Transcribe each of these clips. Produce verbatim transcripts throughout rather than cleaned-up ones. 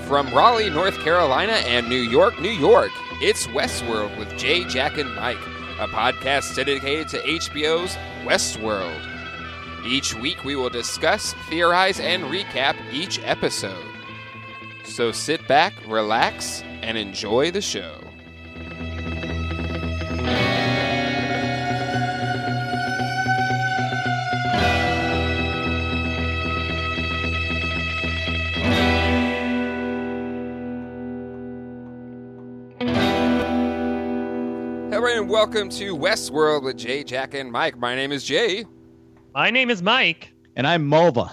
From Raleigh, North Carolina, and New York, New York, it's Westworld with Jay, Jack, and Mike, a podcast dedicated to H B O's Westworld. Each week we will discuss, theorize, and recap each episode. So sit back, relax, and enjoy the show. Hello and welcome to Westworld with Jay, Jack, and Mike. My name is Jay. My name is Mike. And I'm Mulva.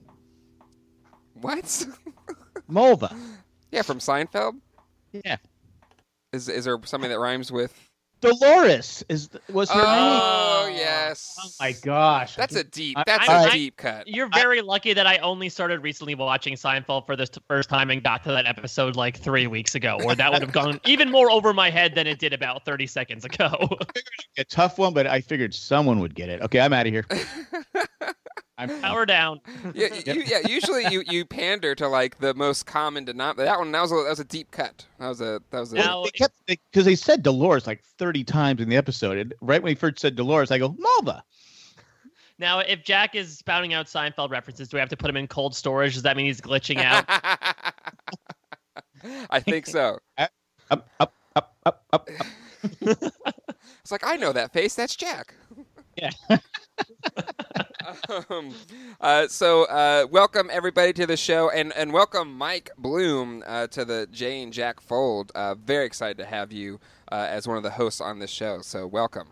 What? Mulva. Yeah, from Seinfeld? Yeah. Is is there something that rhymes with? Dolores is was her Oh, name. yes. Oh my gosh. That's a deep, I- that's I- a I- deep cut. You're very lucky that I only started recently watching Seinfeld for the first time and got to that episode like three weeks ago, or that would have gone even more over my head than it did about thirty seconds ago. A tough one, but I figured someone would get it. Okay, I'm out of here. I'm Power down. Yeah, you, yeah. Usually you, you pander to like the most common denominator. That one that was a, that was a deep cut. That was a that was a. Now- They kept because they said Dolores like thirty times in the episode. And right when he first said Dolores, I go Mulva. Now, if Jack is spouting out Seinfeld references, do we have to put him in cold storage? Does that mean he's glitching out? I think so. Up, up, up, up, up. up. It's like I know that face. That's Jack. Yeah. um, uh, so uh, welcome everybody to the show, and, and welcome Mike Bloom uh, to the Jay and Jack fold. Uh, very excited to have you uh, as one of the hosts on this show. So welcome.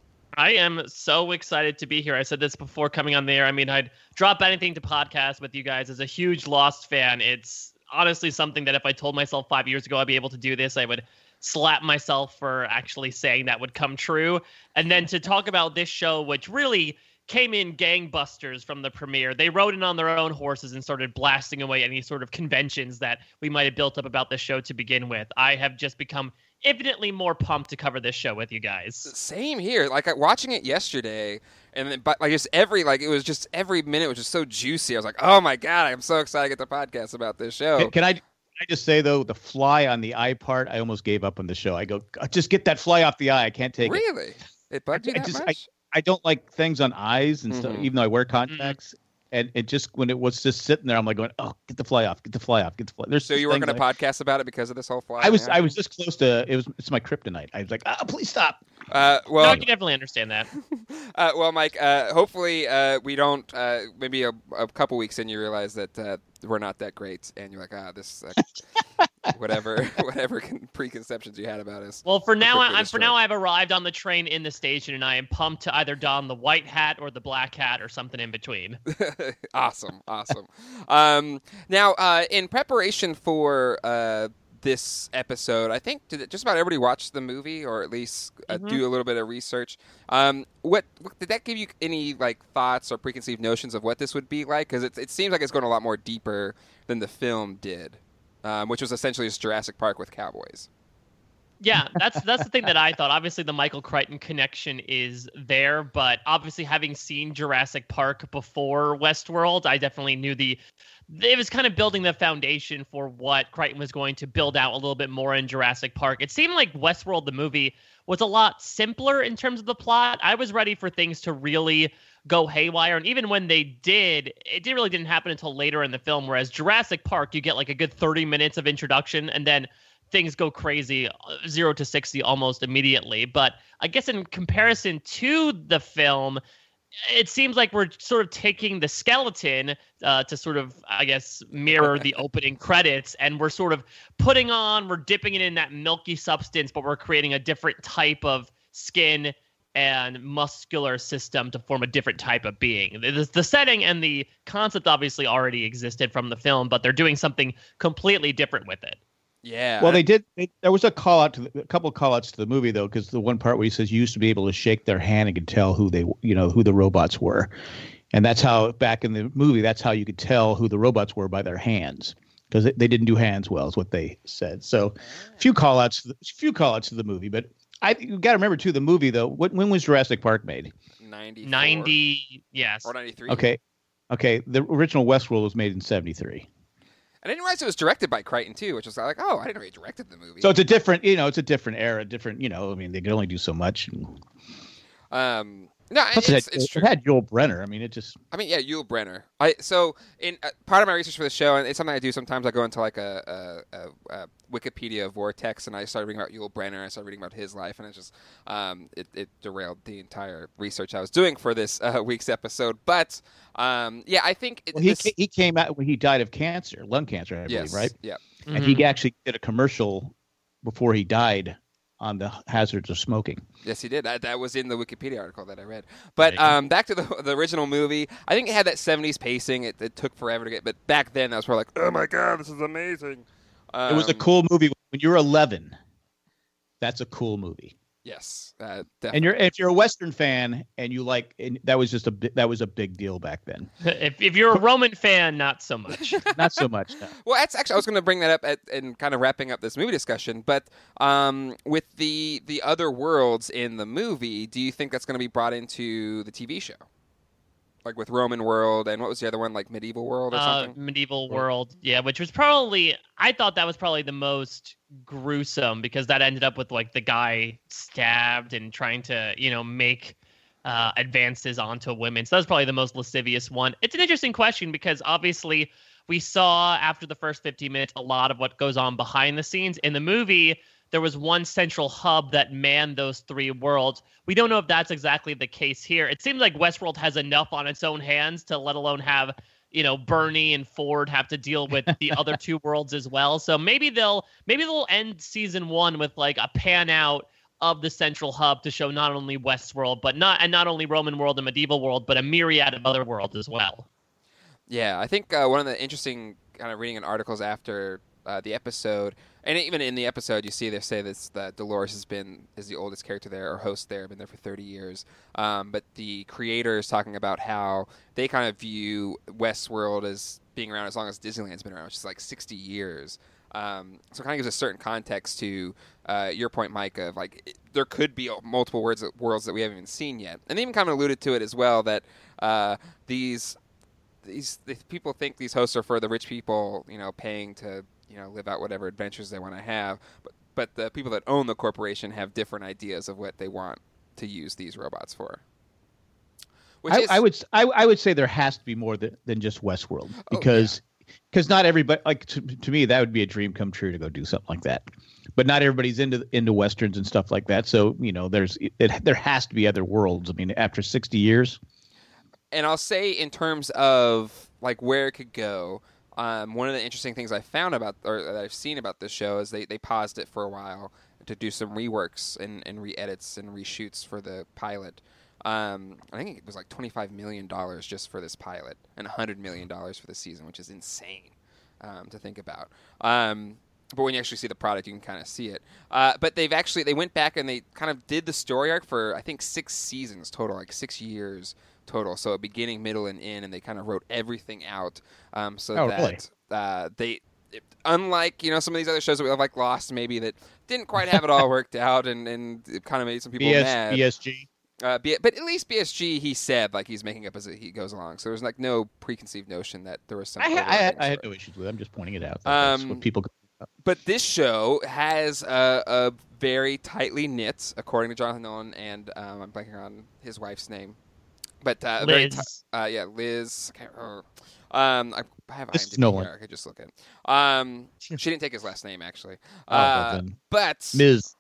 I am so excited to be here. I said this before coming on the air. I mean, I'd drop anything to podcast with you guys. As a huge Lost fan, it's honestly something that if I told myself five years ago I'd be able to do this, I would slap myself for actually saying that would come true. And then to talk about this show, which really came in gangbusters from the premiere. They rode in on their own horses and started blasting away any sort of conventions that we might have built up about this show to begin with. I have just become infinitely more pumped to cover this show with you guys. Same here. Like I, watching it yesterday, and then, but like just every like it was just every minute was just so juicy. I was like, oh my god, I'm so excited to get the podcast about this show. Can, can I? Can I just say though, the fly on the eye part, I almost gave up on the show. I go, just get that fly off the eye. I can't take it. Really? It bugged you I that just- much? I don't like things on eyes and stuff, Mhm. even though I wear contacts. And it just when it was just sitting there, I'm like going, "Oh, get the fly off! Get the fly off! Get the fly." There's So just you weren't things going to I- podcast about it because of this whole fly? I was thing? I was this close to it was it's my kryptonite. I was like, "Ah, please stop." Uh, No, well, I can definitely understand that. uh, well, Mike. Uh, hopefully, uh, we don't. Uh, maybe a, a couple weeks in, you realize that uh, we're not that great, and you're like, ah, this, uh, whatever, whatever con- preconceptions you had about us. Well, for now, quickly I'm for destroyed. now I've arrived on the train in the station, and I am pumped to either don the white hat or the black hat or something in between. Awesome, awesome. Um, now, uh, in preparation for uh, this episode, I think did just about everybody watch the movie, or at least uh, Mhm. do a little bit of research. Um, what, what did that give you any like thoughts or preconceived notions of what this would be like? Because it it seems like it's going a lot more deeper than the film did, um, which was essentially just Jurassic Park with cowboys. Yeah, that's that's the thing that I thought. Obviously, the Michael Crichton connection is there, but obviously, having seen Jurassic Park before Westworld, I definitely knew the. It was kind of building the foundation for what Crichton was going to build out a little bit more in Jurassic Park. It seemed like Westworld, the movie, was a lot simpler in terms of the plot. I was ready for things to really go haywire, and even when they did, it did really didn't happen until later in the film. Whereas Jurassic Park, you get like a good thirty minutes of introduction, and then things go crazy, uh, zero to sixty almost immediately. But I guess in comparison to the film, it seems like we're sort of taking the skeleton uh, to sort of, I guess, mirror the opening credits, and we're sort of putting on, we're dipping it in that milky substance, but we're creating a different type of skin and muscular system to form a different type of being. The, the setting and the concept obviously already existed from the film, but they're doing something completely different with it. Yeah. Well, they did. They, there was a call out to the, a couple of call outs to the movie though, because the one part where he says you used to be able to shake their hand and could tell who they, you know, who the robots were, and that's how back in the movie, that's how you could tell who the robots were by their hands, because they, they didn't do hands well, is what they said. So, few call outs, few call outs to the movie, but I you got to remember too the movie though. What when was Jurassic Park made? ninety ninety, yes. or ninety-three. Okay, okay. The original Westworld was made in seventy-three. I didn't realize it was directed by Crichton too, which was like, oh, I didn't know he directed the movie. So it's a different, you know, it's a different era, different, you know. I mean, they could only do so much. Um, no, Plus it's, it, had, it's it true. had Yul Brenner. I mean, it just. I mean, yeah, Yul Brenner. I so in uh, part of my research for the show, and it's something I do sometimes. I go into like a, a, a, a Wikipedia vortex, and I started reading about Yul Brenner. I started reading about his life, and it just um, it, it derailed the entire research I was doing for this uh, week's episode. But um, yeah, I think it, Well, he this, ca- he came out when he died of cancer, lung cancer, I yes, believe, right? Yeah. And Mhm. he actually did a commercial before he died on the hazards of smoking. Yes, he did. That, that was in the Wikipedia article that I read. But There you go. um, back to the the original movie, I think it had that seventies pacing. It, it took forever to get, but back then I was probably like, oh my god, this is amazing. Um, It was a cool movie when you were eleven. That's a cool movie. Yes, uh, definitely. And you're if you're a Western fan and you like, and that was just a bi- that was a big deal back then. if if you're a Roman fan, not so much. Not so much. No. Well, that's actually I was going to bring that up at, and kind of wrapping up this movie discussion. But um, with the the other worlds in the movie, do you think that's going to be brought into the T V show? Like with Roman World and what was the other one, like Medieval World or Uh, something? medieval world, yeah, which was probably I thought that was probably the most gruesome because that ended up with like the guy stabbed and trying to you know make uh, advances onto women. So that was probably the most lascivious one. It's an interesting question because obviously we saw after the first fifteen minutes a lot of what goes on behind the scenes in the movie. There was one central hub that manned those three worlds. We don't know if that's exactly the case here. It seems like Westworld has enough on its own hands to let alone have, you know, Bernie and Ford have to deal with the other two worlds as well. So maybe they'll maybe they'll end season one with like a pan out of the central hub to show not only Westworld, but not and not only Roman world and medieval world, but a myriad of other worlds as well. Yeah, I think uh, one of the interesting kind of reading in articles after uh, the episode, and even in the episode, you see they say this that Dolores has been is the oldest character there or host there, been there for thirty years. Um, but the creator is talking about how they kind of view Westworld as being around as long as Disneyland's been around, which is like sixty years. Um, so it kind of gives a certain context to uh, your point, Mike, of like it, there could be multiple words, worlds that we haven't even seen yet, and they even kind of alluded to it as well that uh, these. These, these people think these hosts are for the rich people, you know, paying to, you know, live out whatever adventures they want to have. But but the people that own the corporation have different ideas of what they want to use these robots for. Which I, is, I would I, I would say there has to be more than, than just Westworld because because not everybody like to, to me that would be a dream come true to go do something like that. But not everybody's into into westerns and stuff like that. So you know, there's it, there has to be other worlds. I mean, after sixty years. And I'll say in terms of like where it could go, um, one of the interesting things I found about or that I've seen about this show is they, they paused it for a while to do some reworks and, and re-edits and reshoots for the pilot. Um, I think it was like twenty-five million dollars just for this pilot and one hundred million dollars for the season, which is insane um, to think about. Um, but when you actually see the product, you can kind of see it. Uh, but they've actually, they went back and they kind of did the story arc for, I think, six seasons total, like six years total. So a beginning, middle, and end, and they kind of wrote everything out um, so Oh, that really? uh, they, it, unlike, you know, some of these other shows that we have, like Lost, maybe, that didn't quite have it all worked out and, and it kind of made some people B S, mad. B S G. Uh, B- but at least B S G, he said, like, he's making up as he goes along. So there's, like, no preconceived notion that there was some... I, ha- I, had, overarching I had story. no issues with it. I'm just pointing it out. That's Um, what people. But this show has a, a very tightly knit, according to Jonathan Nolan, and um, I'm blanking on his wife's name. But uh, very Liz. ti- uh, yeah, Liz. I can't remember. Um, I I have This is IMDb Nolan. here. I could just look at it. Um, she didn't take his last name, actually. Oh, well Uh, then. but Miz.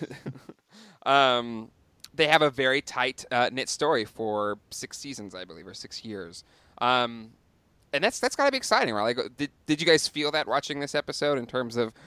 um, they have a very tight uh, knit story for six seasons, I believe, or six years. Um, and that's that's got to be exciting, right? Like, did did you guys feel that watching this episode in terms of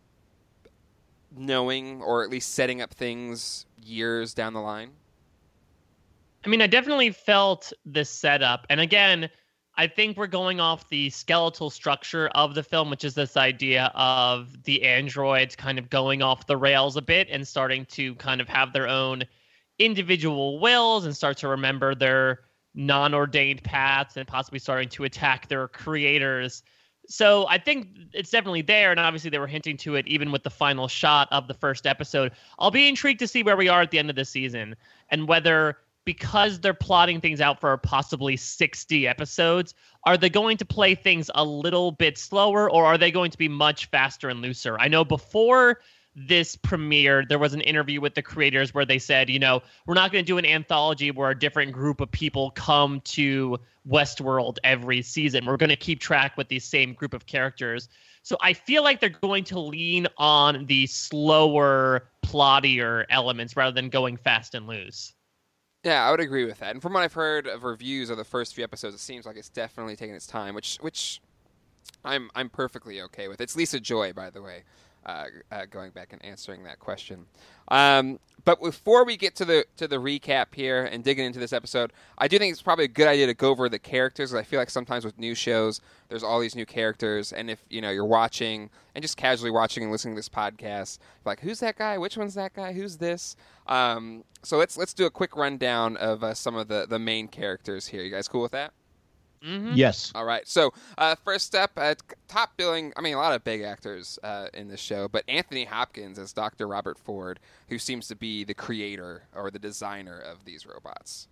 knowing or at least setting up things years down the line? I mean, I definitely felt this setup. And again, I think we're going off the skeletal structure of the film, which is this idea of the androids kind of going off the rails a bit and starting to kind of have their own individual wills and start to remember their non-ordained paths and possibly starting to attack their creators. So I think it's definitely there. And obviously they were hinting to it even with the final shot of the first episode. I'll be intrigued to see where we are at the end of the season and whether because they're plotting things out for possibly sixty episodes, are they going to play things a little bit slower, or are they going to be much faster and looser? I know before this premiere, there was an interview with the creators where they said, you know, we're not going to do an anthology where a different group of people come to Westworld every season. We're going to keep track with these same group of characters. So I feel like they're going to lean on the slower, plottier elements rather than going fast and loose. Yeah, I would agree with that. And from what I've heard of reviews of the first few episodes, it seems like it's definitely taking its time, which which I'm I'm perfectly okay with. It's Lisa Joy, by the way, uh, uh, going back and answering that question. Um, but before we get to the to the recap here and digging into this episode, I do think it's probably a good idea to go over the characters. I feel like sometimes with new shows, there's all these new characters, and if you know you're watching and just casually watching and listening to this podcast, like who's that guy? Which one's that guy? Who's this? Um, so let's let's do a quick rundown of uh, some of the, the main characters here. You guys cool with that? Mm-hmm. Yes. All right. So uh, first up, uh, top billing. I mean, a lot of big actors uh, in this show, but Anthony Hopkins as Doctor Robert Ford, who seems to be the creator or the designer of these robots.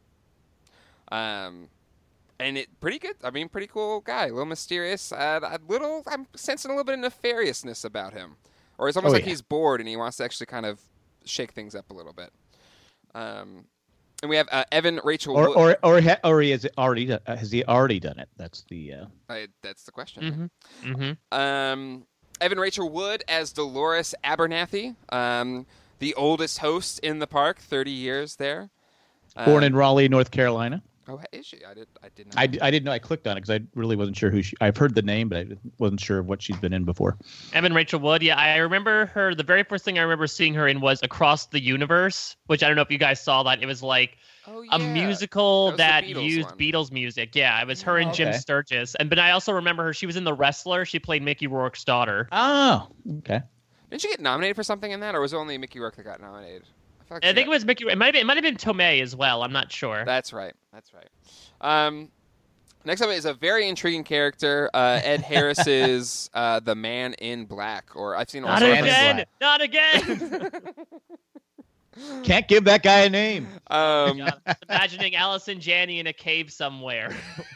Um, and it pretty good. I mean, pretty cool guy. A little mysterious. Uh, a little. I'm sensing a little bit of nefariousness about him, or it's almost Oh, like yeah. he's bored and he wants to actually kind of shake things up a little bit. Um, and we have uh, Evan Rachel Or Wood. or or, ha- or he has already do- uh, has he already done it? That's the. Uh... I, that's the question. Mm-hmm. Mm-hmm. Um, Evan Rachel Wood as Dolores Abernathy, um, the oldest host in the park, thirty years there. Born Um, in Raleigh, North Carolina. Oh, is she? I did. I did not. I, I didn't know. I clicked on it because I really wasn't sure who she. I've heard the name, but I wasn't sure what she's been in before. Evan Rachel Wood, yeah, I remember her. The very first thing I remember seeing her in was Across the Universe, which I don't know if you guys saw that. It was like oh, a yeah. musical That that, was the Beatles used one. Beatles music. Yeah, it was her and Oh, Jim okay. Sturgis. And but I also remember her. She was in The Wrestler. She played Mickey Rourke's daughter. Oh, okay. Didn't she get nominated for something in that, or was it only Mickey Rourke that got nominated? I, feel like I she think got- it was Mickey. It might have been. It might have been Tomei as well. I'm not sure. That's right. That's right. Um, next up is a very intriguing character, uh, Ed Harris's uh, The Man in Black, or I've seen not also Man in again. Black. Not again. Can't give that guy a name. Um, God, I'm just imagining Allison Janney in a cave somewhere.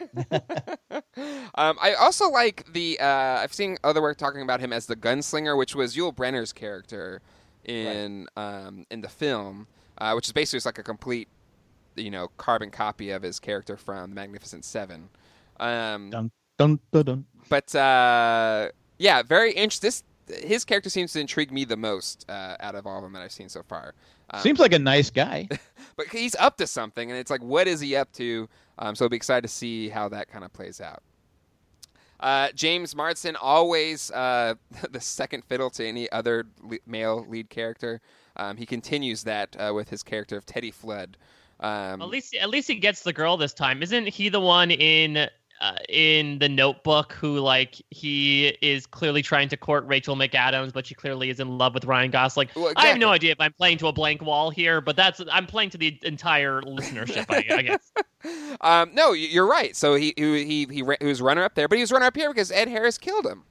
um, I also like the. Uh, I've seen other work talking about him as the gunslinger, which was Yul Brynner's character in um, in the film, uh, which is basically just like a complete, you know, carbon copy of his character from The Magnificent Seven. Um, Dun dun dun dun. but uh, yeah, very interesting. This his character seems to intrigue me the most uh, out of all of them that I've seen so far. Um, Seems like a nice guy. but he's up to something, and it's like, what is he up to? Um, so I'll be excited to see how that kind of plays out. Uh, James Marsden, always uh, the second fiddle to any other le- male lead character. Um, he continues that uh, with his character of Teddy Flood. Um, At least, at least he gets the girl this time. Isn't he the one in uh, in the Notebook who, like, he is clearly trying to court Rachel McAdams, but she clearly is in love with Ryan Gosling? Well, I have no exactly. idea if I'm playing to a blank wall here, but that's I'm playing to the entire listenership, I, I guess. um, no, y- you're right. So he he he he, ra- he was runner up there, but he was runner up here because Ed Harris killed him.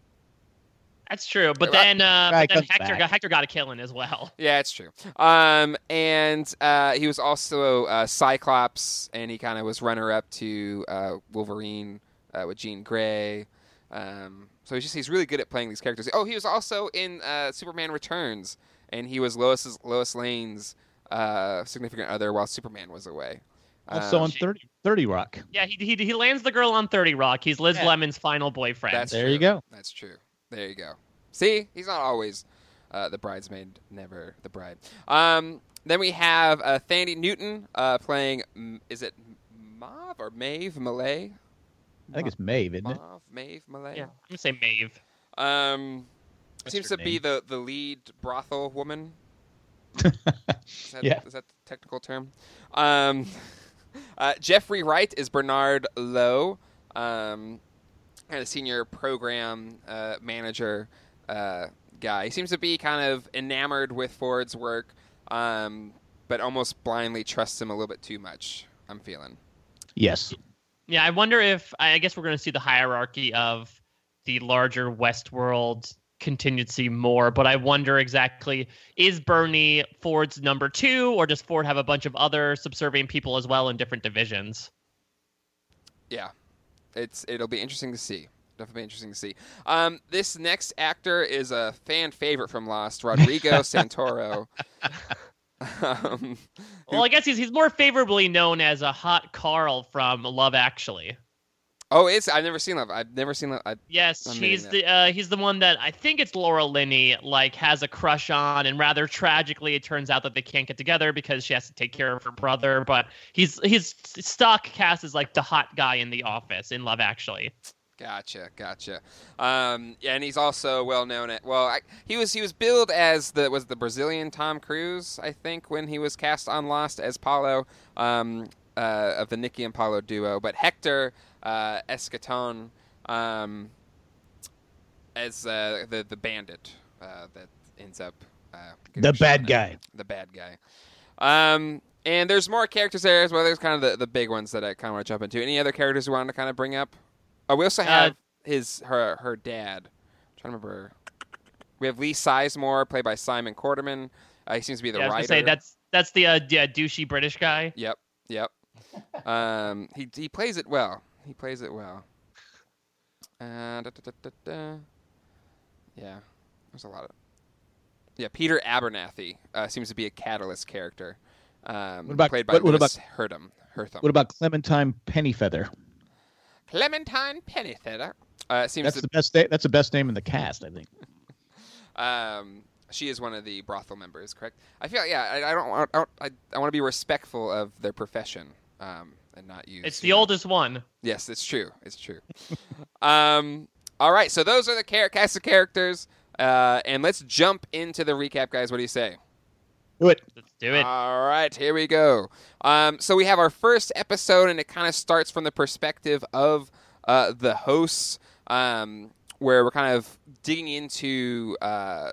That's true. But Right. then, uh, Guy but then comes Hector back. got Hector got a killing as well. Yeah, it's true. Um, and uh, he was also uh, Cyclops, and he kind of was runner-up to uh, Wolverine uh, with Jean Grey. Um, so he's just he's really good at playing these characters. Oh, he was also in uh, Superman Returns, and he was Lois's Lois Lane's uh, significant other while Superman was away. Also Um, on thirty, thirty Rock. Yeah, he he he lands the girl on thirty Rock. He's Liz Yeah. Lemon's final boyfriend. That's There true. you go. That's true. There you go. See, he's not always uh, the bridesmaid, never the bride. Um, then we have uh, Thandie Newton uh, playing. mm, Is it Mauve or Maeve Malay? I think it's Maeve, isn't it? Mauve, Maeve Malay. Yeah, I'm gonna say Maeve. Um, That's seems her to be name. the, the lead brothel woman. Is that, Yeah. is that the technical term? Um, uh, Jeffrey Wright is Bernard Lowe, um, kind of senior program uh, manager uh, guy. He seems to be kind of enamored with Ford's work, um, but almost blindly trusts him a little bit too much, I'm feeling. Yes. Yeah, I wonder if I guess we're going to see the hierarchy of the larger Westworld continue to see more. But I wonder exactly, is Bernie Ford's number two, or does Ford have a bunch of other subservient people as well in different divisions? Yeah, it's it'll be interesting to see. Definitely interesting to see. Um, this next actor is a fan favorite from Lost, Rodrigo Santoro. um, well, I guess he's he's more favorably known as a hot Carl from Love Actually. Oh, it's I've never seen Love. I've never seen Love. I, yes, he's the uh, he's the one that I think it's Laura Linney like has a crush on, and rather tragically, it turns out that they can't get together because she has to take care of her brother. But he's his stock cast is like the hot guy in The Office in Love Actually. Gotcha, gotcha. Um, yeah, and he's also well known at well, I, he was he was billed as the was the Brazilian Tom Cruise, I think, when he was cast on Lost as Paulo um, uh, of the Nikki and Paulo duo. But Hector uh, Escaton um, as uh, the the bandit uh, that ends up uh, the bad guy. The bad guy. Um, and there's more characters there as well. There's kind of the, the big ones that I kind of want to jump into. Any other characters you wanted to kind of bring up? Oh, we also have uh, his her her dad. I'm trying to remember. We have Lee Sizemore, played by Simon Quarterman. Uh, he seems to be the yeah, I was writer. Gonna say, that's that's the uh, yeah, douchey British guy. Yep, yep. um, he he plays it well. He plays it well. Uh, da, da, da, da, da. Yeah, there's a lot of. Yeah, Peter Abernathy uh, seems to be a Catalyst character. Um, what about played by what, what Lewis about Hertham? Hertham. What about Clementine Pennyfeather? Clementine Pennyfeather. Uh, seems that's to... the best. Na- that's the best name in the cast, I think. um, she is one of the brothel members, correct? I feel, yeah. I, I don't. want- I, don't, I, I want to be respectful of their profession, um, and not use. It's the know. oldest one. Yes, it's true. It's true. um. All right. So those are the char- cast of characters, uh, and let's jump into the recap, guys. What do you say? Do it. Let's do it. All right, here we go. Um, so we have our first episode, and it kind of starts from the perspective of uh, the hosts, um, where we're kind of digging into uh,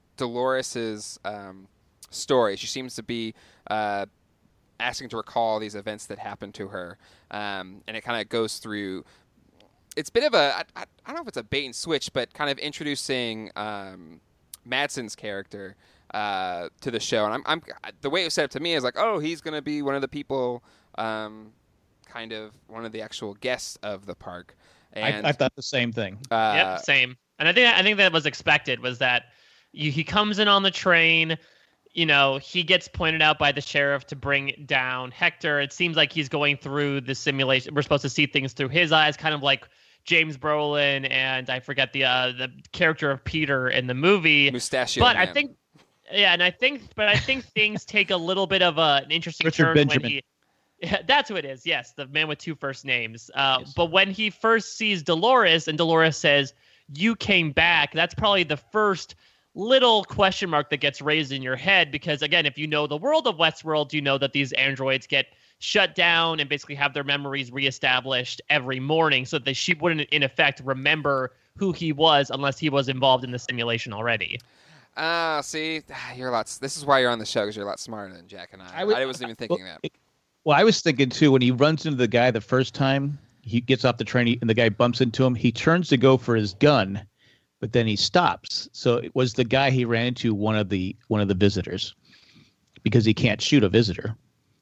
Dolores's um, story. She seems to be uh, asking to recall these events that happened to her, um, and it kind of goes through. It's a bit of a I, I don't know if it's a bait and switch, but kind of introducing um, Madsen's character. Uh, to the show, and I'm, I'm the way it was set up to me is like, oh, he's going to be one of the people, um, kind of one of the actual guests of the park. And I, I thought the same thing. Uh, yep, same. And I think I think that was expected. Was that you, he comes in on the train, you know, he gets pointed out by the sheriff to bring down Hector. It seems like he's going through the simulation. We're supposed to see things through his eyes, kind of like James Brolin and I forget the uh, the character of Peter in the movie. Mustachio But Man. I think. Yeah, and I think, but I think things take a little bit of a, an interesting Richard turn Benjamin. when he. Yeah, that's who it is. Yes, the man with two first names. Uh, Yes. But when he first sees Dolores, and Dolores says, "You came back," that's probably the first little question mark that gets raised in your head. Because again, if you know the world of Westworld, you know that these androids get shut down and basically have their memories reestablished every morning, so that she wouldn't, in effect, remember who he was unless he was involved in the simulation already. Ah, uh, see, you're a lot. This is why you're on the show, because you're a lot smarter than Jack and I. I, was, I wasn't even thinking well, that. Well, I was thinking too when he runs into the guy the first time. He gets off the train, he, and the guy bumps into him. He turns to go for his gun, but then he stops. So it was the guy he ran into, one of the one of the visitors, because he can't shoot a visitor.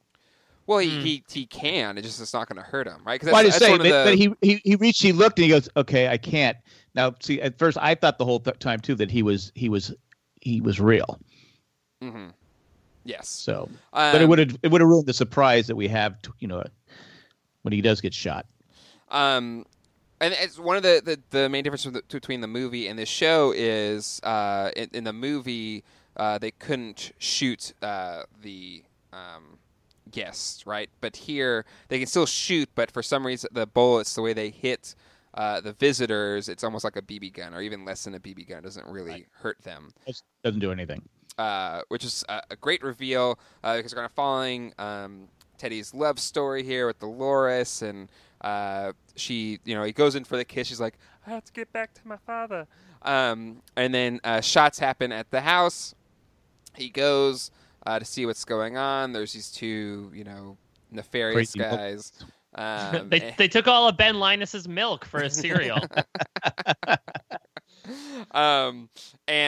Well, he Mm. he, he can. It just it's not going to hurt him, right? Well, I just say, but, the... but he, he he reached, he looked, and he goes, "Okay, I can't." Now, see, at first I thought the whole th- time too that he was he was he was real. Mm-hmm. Yes. So, um, but it would have it would have ruined the surprise that we have, to, you know, when he does get shot. Um, and it's one of the, the, the main differences the, between the movie and this show is uh, in, in the movie uh, they couldn't shoot uh, the um, guests, right? But here they can still shoot, but for some reason the bullets, the way they hit uh, the visitors, it's almost like a B B gun, or even less than a B B gun. It doesn't really Right. hurt them. It doesn't do anything. Uh, which is a, a great reveal uh, because we're kind of following um, Teddy's love story here with Dolores, and uh, she, you know, he goes in for the kiss. She's like, I have to get back to my father. Um, and then uh, shots happen at the house. He goes uh, to see what's going on. There's these two, you know, nefarious Crazy guys. Um, they they took all of Ben Linus's milk for his cereal. um,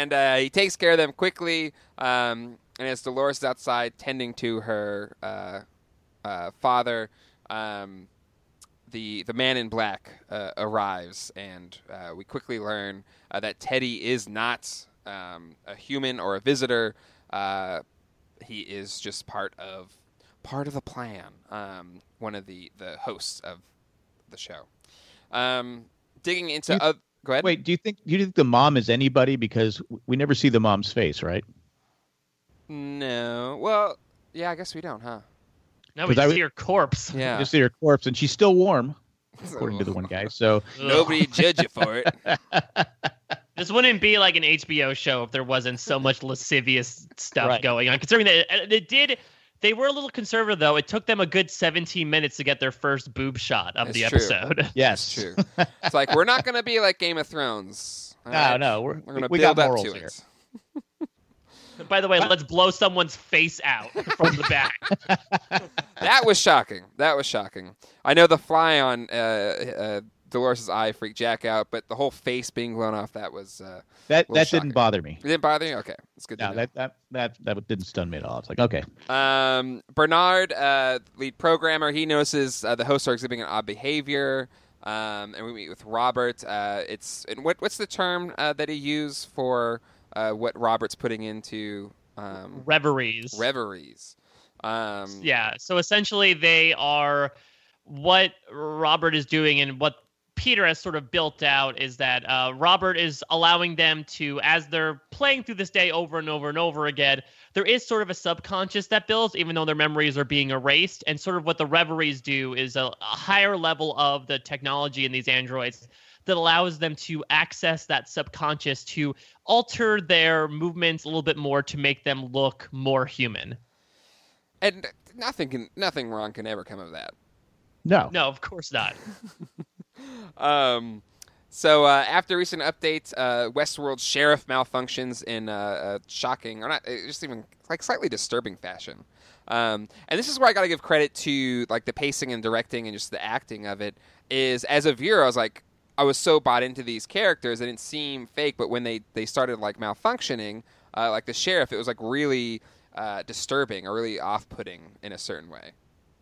and uh, he takes care of them quickly. Um, and as Dolores is outside tending to her uh, uh, father, um, the the man in black uh, arrives, and uh, we quickly learn uh, that Teddy is not um, a human or a visitor. Uh, he is just part of part of the plan. Um, one of the, the hosts of the show. Um, digging into You- other. Go ahead. Wait, do you think do you think the mom is anybody? Because we never see the mom's face, right? No. Well, yeah, I guess we don't, huh? No, we 'Cause I see w- her corpse. Yeah. Just see her corpse, and she's still warm, according to the one guy. So Ugh. Nobody judge you for it. This wouldn't be like an H B O show if there wasn't so much lascivious stuff Right. going on. Considering that it, it did, they were a little conservative though. It took them a good seventeen minutes to get their first boob shot of It's the true. episode. yes, It's true. It's like we're not going to be like Game of Thrones. all No, right? no, we're, We're going to we build got up morals to here. it. By the way, let's blow someone's face out from the back. That was shocking. That was shocking. I know the fly on uh, uh, Dolores' eye freaked Jack out, but the whole face being blown off, that was... Uh, That little that shocking. didn't bother me. it didn't bother you? Okay. It's good to No, know. that, that that that didn't stun me at all. It's like, okay, Um, Bernard, uh, lead programmer, he notices uh, the hosts are exhibiting odd behavior. Um, and we meet with Robert. Uh, it's and what what's the term uh, that he used for uh, what Robert's putting into um, Reveries. reveries? Um, Yeah. So essentially, they are what Robert is doing, and what Peter has sort of built out is that uh, Robert is allowing them to, as they're playing through this day over and over and over again, there is sort of a subconscious that builds, even though their memories are being erased. And sort of what the reveries do is a, a higher level of the technology in these androids that allows them to access that subconscious to alter their movements a little bit more to make them look more human. And nothing can nothing wrong can ever come of that. no, No, of course not. Um, so uh, after recent updates, uh, Westworld's sheriff malfunctions in uh, a shocking, or not, uh, just even like slightly disturbing fashion. Um, and this is where I got to give credit to like the pacing and directing and just the acting of it. Is as a viewer, I was like, I was so bought into these characters, it didn't seem fake. But when they they started like malfunctioning, uh, like the sheriff, it was like really uh, disturbing or really off-putting in a certain way.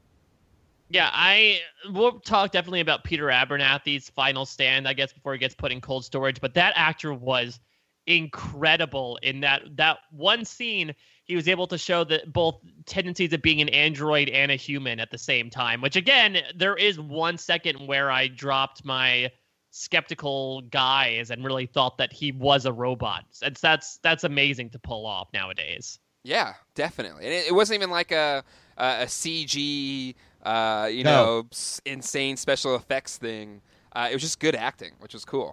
Yeah, I we'll talk definitely about Peter Abernathy's final stand, I guess, before he gets put in cold storage. But that actor was incredible in that that one scene. He was able to show that both tendencies of being an android and a human at the same time. Which again, there is one second where I dropped my skeptical guys and really thought that he was a robot. It's that's that's amazing to pull off nowadays. Yeah, definitely. And it, it wasn't even like a a, a C G. Uh, you No. know, s- insane special effects thing. Uh, it was just good acting, which was cool.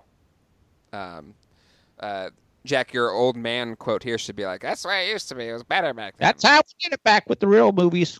Um, uh, Jack, your old man quote here should be like, "That's the way it used to be. It was better back then." that's how we get it back with the real movies.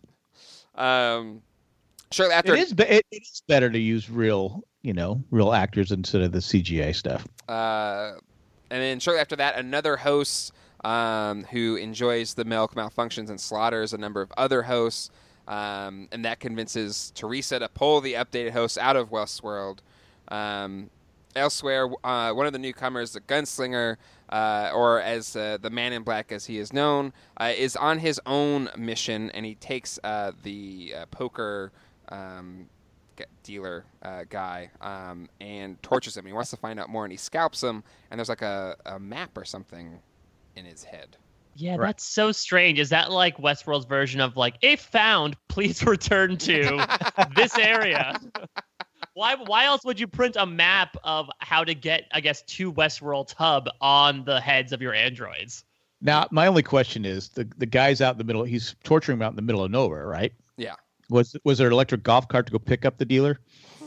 Um, shortly after, It is be- it, it is better to use real, you know, real actors instead of the C G I stuff. uh, and then shortly after that, another host um, who enjoys the milk malfunctions and slaughters a number of other hosts. Um, and that convinces Teresa to pull the updated hosts out of Westworld. Um, elsewhere, uh, one of the newcomers, the gunslinger, uh, or as uh, the Man in Black as he is known, uh, is on his own mission, and he takes uh, the uh, poker um, g- dealer uh, guy um, and tortures him. He wants to find out more, and he scalps him, and there's like a, a map or something in his head. Yeah, Right. that's so strange. Is that like Westworld's version of like, if found, please return to this area? Why why else would you print a map of how to get, I guess, to Westworld's hub on the heads of your androids? Now, my only question is the the guy's out in the middle. He's torturing him out in the middle of nowhere, right? Yeah. Was was there an electric golf cart to go pick up the dealer?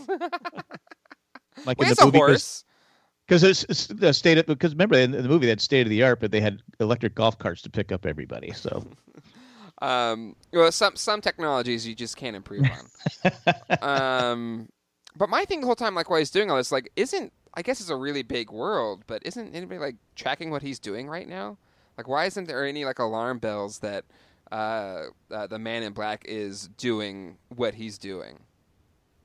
Like Well, in it's the a movie, horse. because it's, it's the state of, because remember in the movie they had state of the art, but they had electric golf carts to pick up everybody. So Um, well, some some technologies you just can't improve on. um, but my thing the whole time, like while he's doing all this, like, isn't I guess it's a really big world, but isn't anybody like tracking what he's doing right now? Like, why isn't there any like alarm bells that uh, uh, the Man in Black is doing what he's doing?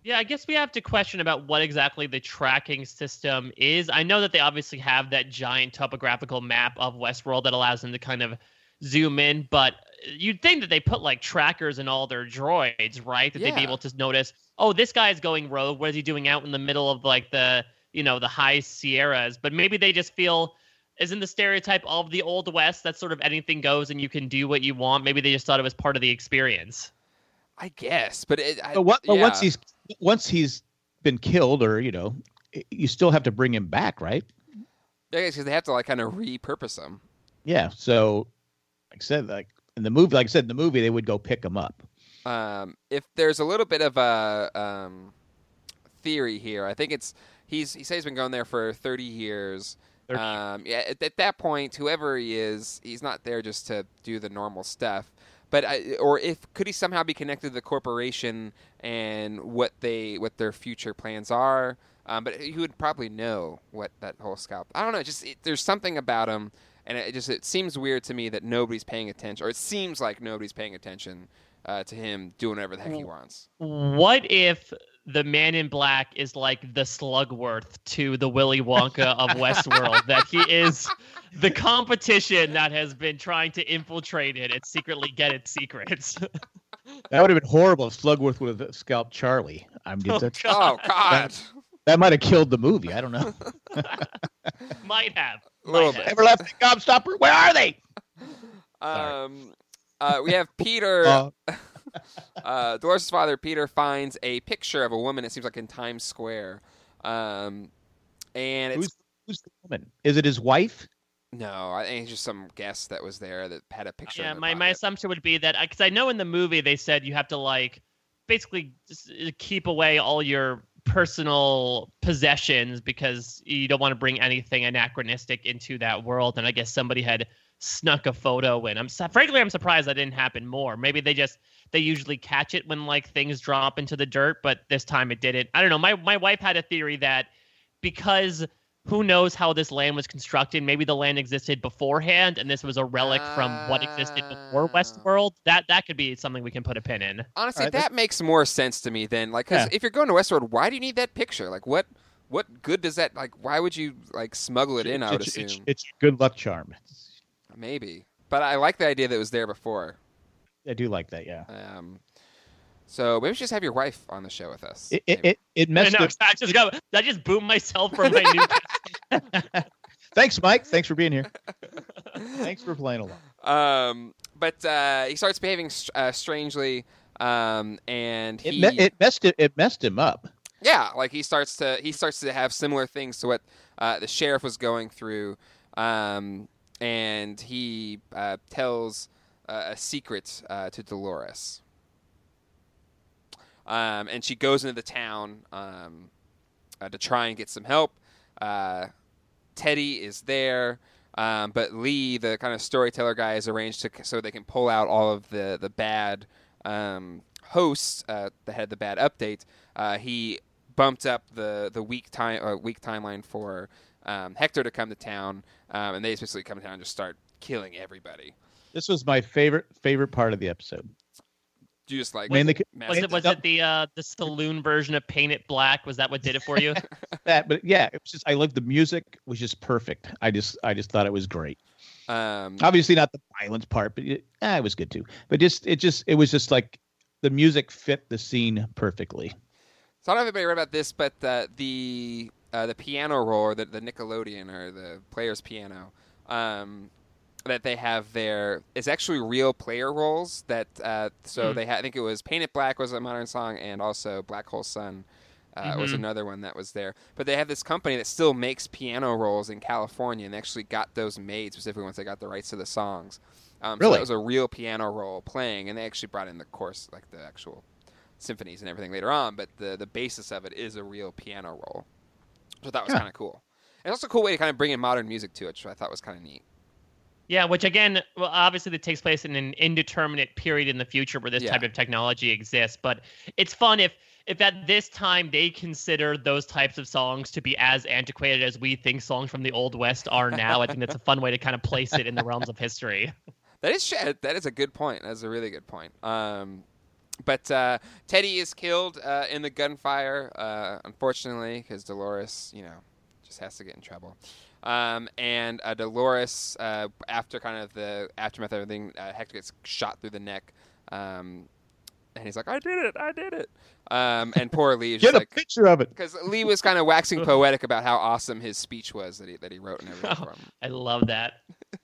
Yeah, I guess we have to question about what exactly the tracking system is. I know that they obviously have that giant topographical map of Westworld that allows them to kind of zoom in, but you'd think that they put like trackers in all their droids, right? That Yeah. they'd be able to notice, oh, this guy's going rogue. What is he doing out in the middle of like the, you know, the high Sierras? But maybe they just feel, isn't the stereotype of the Old West that sort of anything goes and you can do what you want? Maybe they just thought it was part of the experience. I guess, but it, I, But, what, but yeah. once he's once he's been killed, or you know, you still have to bring him back, right? I guess because they have to like kind of repurpose him. Yeah. So, like I said, like in the movie, like I said, in the movie, they would go pick him up. Um, if there's a little bit of a um, theory here, I think it's he's he says he's been going there for thirty years. thirty Um, yeah, at, at that point, whoever he is, he's not there just to do the normal stuff. But I, or if could he somehow be connected to the corporation and what they what their future plans are? Um, but he would probably know what that whole scalp. I don't know. Just it, there's something about him, and it just it seems weird to me that nobody's paying attention, or it seems like nobody's paying attention uh, to him doing whatever the heck he wants. What if the Man in Black is like the Slugworth to the Willy Wonka of Westworld? That he is the competition that has been trying to infiltrate it and secretly get its secrets. That would have been horrible if Slugworth would have scalped Charlie. I'm Oh, just, God. Oh God! that might have killed the movie. I don't know. Might have. A little Might bit. have. Everlasting Gobstopper, where are they? Um, uh, we have Peter. Uh, uh, Dolores' father, Peter, finds a picture of a woman. It seems like in Times Square, um, and it's who's, who's the woman? Is it his wife? no, I think it's just some guest that was there that had a picture. Yeah, in their my, my pocket. assumption would be that, because I know in the movie they said you have to like basically just uh, keep away all your personal possessions because you don't want to bring anything anachronistic into that world. And I guess somebody had snuck a photo in. I'm su- frankly I'm surprised that didn't happen more. Maybe they just they usually catch it when like things drop into the dirt, but this time it didn't. I don't know. My my wife had a theory that because who knows how this land was constructed, maybe the land existed beforehand and this was a relic from what existed before Ah. Westworld. That that could be something we can put a pin in. Honestly, Alright, that makes more sense to me than like because Yeah. if you're going to Westworld, why do you need that picture? Like, what what good does that like? Why would you like smuggle it in? I would it's, assume it's, it's a good luck charm. maybe, but I like the idea that it was there before. I do like that. Yeah. Um, so maybe we should just have your wife on the show with us. It it, maybe. it, it I messed know, up. I just got, did I just boom myself for my new Thanks, Mike. Thanks for being here. Thanks for playing along. Um, but uh, he starts behaving str- uh, strangely, um, and It he, me- it messed it, it messed him up. yeah, like he starts to he starts to have similar things to what uh, the sheriff was going through, um, and he uh, tells uh, a secret uh, to Dolores, um, and she goes into the town um, uh, to try and get some help. Uh, Teddy is there. Um, but Lee, the kind of storyteller guy, is arranged to so they can pull out all of the the bad um, hosts uh, that had the bad update. Uh, he bumped up the the week time uh, week timeline for um, Hector to come to town, um, and they basically come to town and just start killing everybody. This was my favorite favorite part of the episode. You just like When the- mass- Was it was it the uh, the saloon version of Paint It Black? Was that what did it for you? That, but yeah, it was just I loved the music was just perfect. I just I just thought it was great. um, Obviously not the violence part, but it, eh, it was good too. But just it just it was just like the music fit the scene perfectly. So I don't know if anybody read about this, but uh, the uh, the piano roll, or the, the Nickelodeon, or the player's piano, um, that they have there is actually real player rolls. That uh, so Hmm. they ha- I think it was "Paint It Black" was a modern song, and also "Black Hole Sun" uh, was Mhm. another one that was there. But they have this company that still makes piano rolls in California, and they actually got those made specifically once they got the rights to the songs. Um, So Really? that was a real piano roll playing, and they actually brought in the course, like the actual symphonies and everything later on, but the, the basis of it is a real piano roll. So that was Huh. kind of cool. And also a cool way to kind of bring in modern music to it, which I thought was kind of neat. Yeah, which again, well, obviously that takes place in an indeterminate period in the future where this Yeah. type of technology exists. But it's fun if if at this time they consider those types of songs to be as antiquated as we think songs from the Old West are now. I think that's a fun way to kind of place it in the realms of history. That is sh- that is a good point. That's a really good point. Um, but uh, Teddy is killed uh, in the gunfire, uh, unfortunately, because Dolores, you know, just has to get in trouble. Um, and uh, Dolores, uh, after kind of the aftermath of everything, uh, Hector gets shot through the neck. Um, and he's like, I did it, I did it. Um, and poor Lee is Get just a like, picture of it. because Lee was kind of waxing poetic about how awesome his speech was that he that he wrote and everything for him. I love that.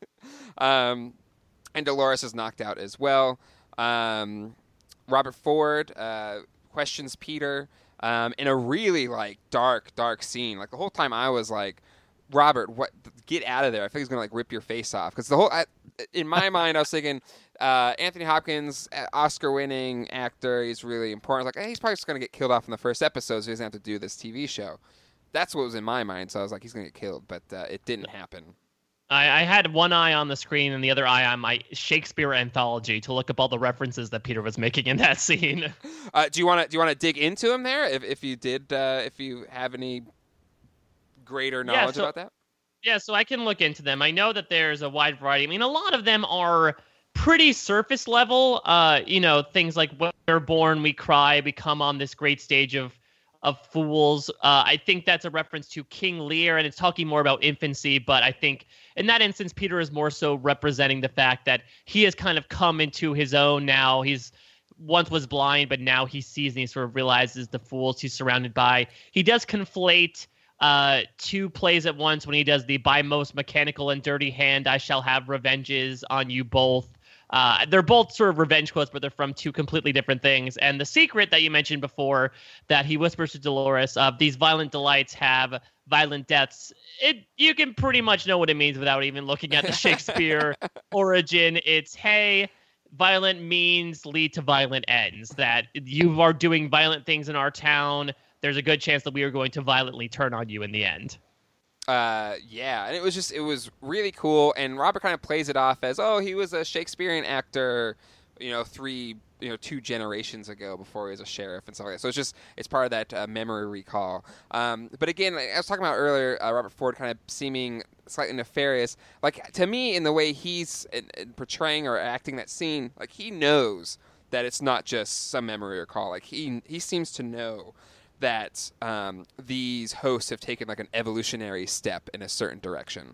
Um, and Dolores is knocked out as well. Um, Robert Ford uh, questions Peter um, in a really like dark, dark scene. Like the whole time I was like, Robert, what? Get out of there! I think he's gonna like rip your face off. Because the whole, I, in my mind, I was thinking uh, Anthony Hopkins, Oscar-winning actor. He's really important. Like, hey, he's probably just gonna get killed off in the first episode, so he doesn't have to do this T V show. That's what was in my mind. So I was like, he's gonna get killed, but uh, it didn't happen. I, I had one eye on the screen and the other eye on my Shakespeare anthology to look up all the references that Peter was making in that scene. Uh, do you want to do you want to dig into him there? If if you did, uh, if you have any greater knowledge yeah, so, about that? Yeah, so I can look into them. I know that there's a wide variety. I mean, a lot of them are pretty surface level. Uh, you know, things like when we're born, we cry, we come on this great stage of of fools. Uh, I think that's a reference to King Lear, and it's talking more about infancy. But I think in that instance, Peter is more so representing the fact that he has kind of come into his own now. He's once was blind, but now he sees and he sort of realizes the fools he's surrounded by. He does conflate uh, two plays at once when he does the by most mechanical and dirty hand, I shall have revenges on you both. Uh, they're both sort of revenge quotes, but they're from two completely different things. And the secret that you mentioned before that he whispers to Dolores of uh, these violent delights have violent deaths, it you can pretty much know what it means without even looking at the Shakespeare origin. It's, hey, violent means lead to violent ends, that you are doing violent things in our town. There's a good chance that we are going to violently turn on you in the end. Uh, yeah, and it was just, it was really cool, and Robert kind of plays it off as, oh, he was a Shakespearean actor, you know, three, you know, two generations ago before he was a sheriff and stuff like that. So it's just, it's part of that uh, memory recall. Um, but again, like I was talking about earlier, uh, Robert Ford kind of seeming slightly nefarious. Like, to me, in the way he's in, in portraying or acting that scene, like, he knows that it's not just some memory recall. Like, he he seems to know that um, these hosts have taken like an evolutionary step in a certain direction.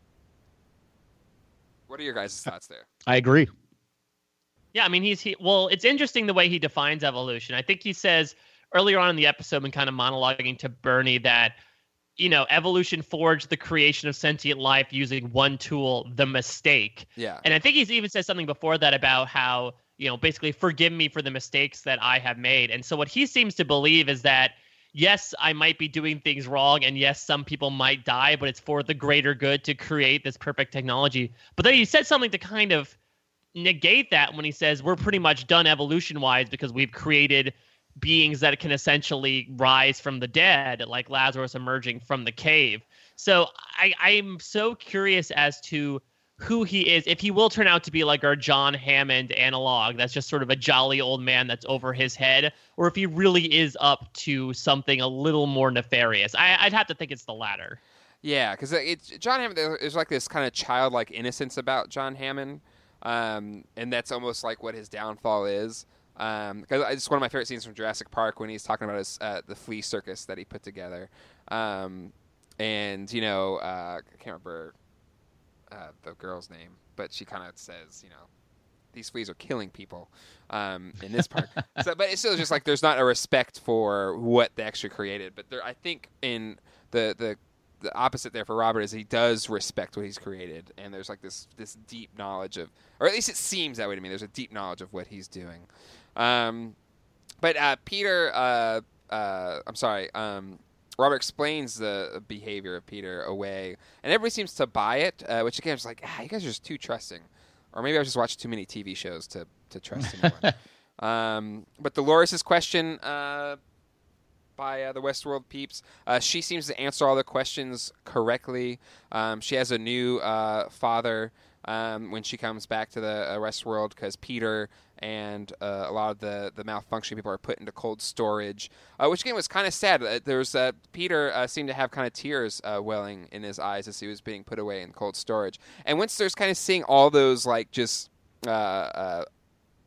What are your guys' thoughts there? I agree. Yeah, I mean, he's he. Well, it's interesting the way he defines evolution. I think he says earlier on in the episode, when kind of monologuing to Bernie, that, you know, evolution forged the creation of sentient life using one tool, the mistake. Yeah. And I think he's even said something before that about how, you know, basically forgive me for the mistakes that I have made. And so what he seems to believe is that, yes, I might be doing things wrong, and yes, some people might die, but it's for the greater good to create this perfect technology. But then he said something to kind of negate that when he says we're pretty much done evolution-wise because we've created beings that can essentially rise from the dead, like Lazarus emerging from the cave. So I, I'm so curious as to who he is, if he will turn out to be like our John Hammond analog, that's just sort of a jolly old man that's over his head, or if he really is up to something a little more nefarious. I, I'd have to think it's the latter. Yeah, because John Hammond, there's like this kind of childlike innocence about John Hammond, um, and that's almost like what his downfall is. Um, cause it's one of my favorite scenes from Jurassic Park when he's talking about his uh, the flea circus that he put together, um, and you know, uh, I can't remember Uh, the girl's name, but she kind of says, you know, these fleas are killing people um, in this part. So, but it's still just like there's not a respect for what they actually created. But there, I think in the, the the opposite there for Robert is he does respect what he's created, and there's like this this deep knowledge of, or at least it seems that way to me. There's a deep knowledge of what he's doing. Um, but uh, Peter, uh, uh, I'm sorry. Um, Robert explains the behavior of Peter away, and everybody seems to buy it, uh, which again is like, ah, you guys are just too trusting. Or maybe I just watched too many T V shows to, to trust anyone. um, but Dolores' question uh, by uh, the Westworld peeps, uh, she seems to answer all the questions correctly. Um, she has a new uh, father um, when she comes back to the uh, Westworld because Peter and uh, a lot of the, the malfunctioning people are put into cold storage, uh, which again was kind of sad. Uh, There's uh, Peter uh, seemed to have kind of tears uh, welling in his eyes as he was being put away in cold storage. And once there's kind of seeing all those like just uh, uh,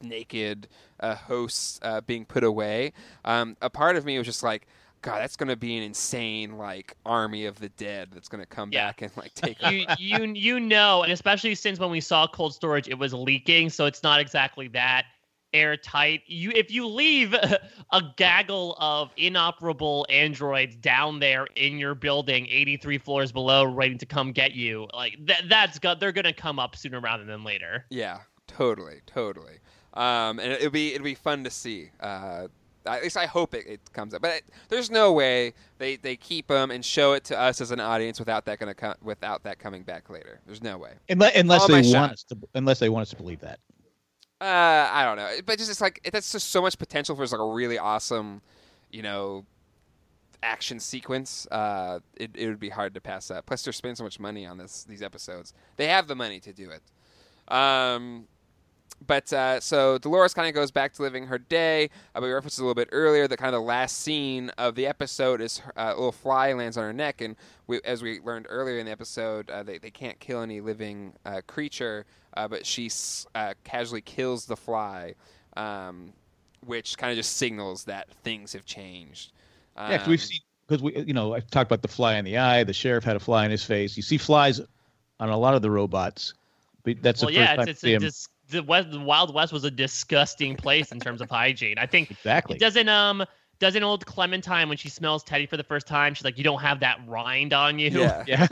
naked uh, hosts uh, being put away. Um, a part of me was just like, God, that's going to be an insane like army of the dead that's going to come Yeah. back and like take you you you know, and especially since when we saw cold storage, it was leaking, so it's not exactly that airtight. You if you leave a gaggle of inoperable androids down there in your building, eighty-three floors below, ready to come get you, like that that's got they're going to come up sooner rather than later. Yeah, totally, totally. Um, and it'll be it'll be fun to see. Uh, At least I hope it, it comes up, but it, there's no way they, they keep them and show it to us as an audience without that gonna co- without that coming back later. There's no way. Unless, unless Call they my want shot. us to, unless they want us to believe that. Uh, I don't know, but just it's like it, that's just so much potential for like a really awesome, you know, action sequence. Uh, it it would be hard to pass up. Plus, they're spending so much money on this these episodes. They have the money to do it. Um. But uh, so Dolores kind of goes back to living her day. Uh, we referenced a little bit earlier that kind of the last scene of the episode is her, uh, a little fly lands on her neck, and we, as we learned earlier in the episode, uh, they they can't kill any living uh, creature, uh, but she uh, casually kills the fly, um, which kind of just signals that things have changed. Um, Yeah, 'cause we've seen because we you know I talked about the fly in the eye. The sheriff had a fly in his face. You see flies on a lot of the robots. But that's Well, the first yeah, time it's, we see it's a 'em. dis- the, West, the Wild West was a disgusting place in terms of hygiene. I think Exactly. it doesn't um doesn't old Clementine when she smells Teddy for the first time, she's like, you don't have that rind on you. Yeah. Yeah.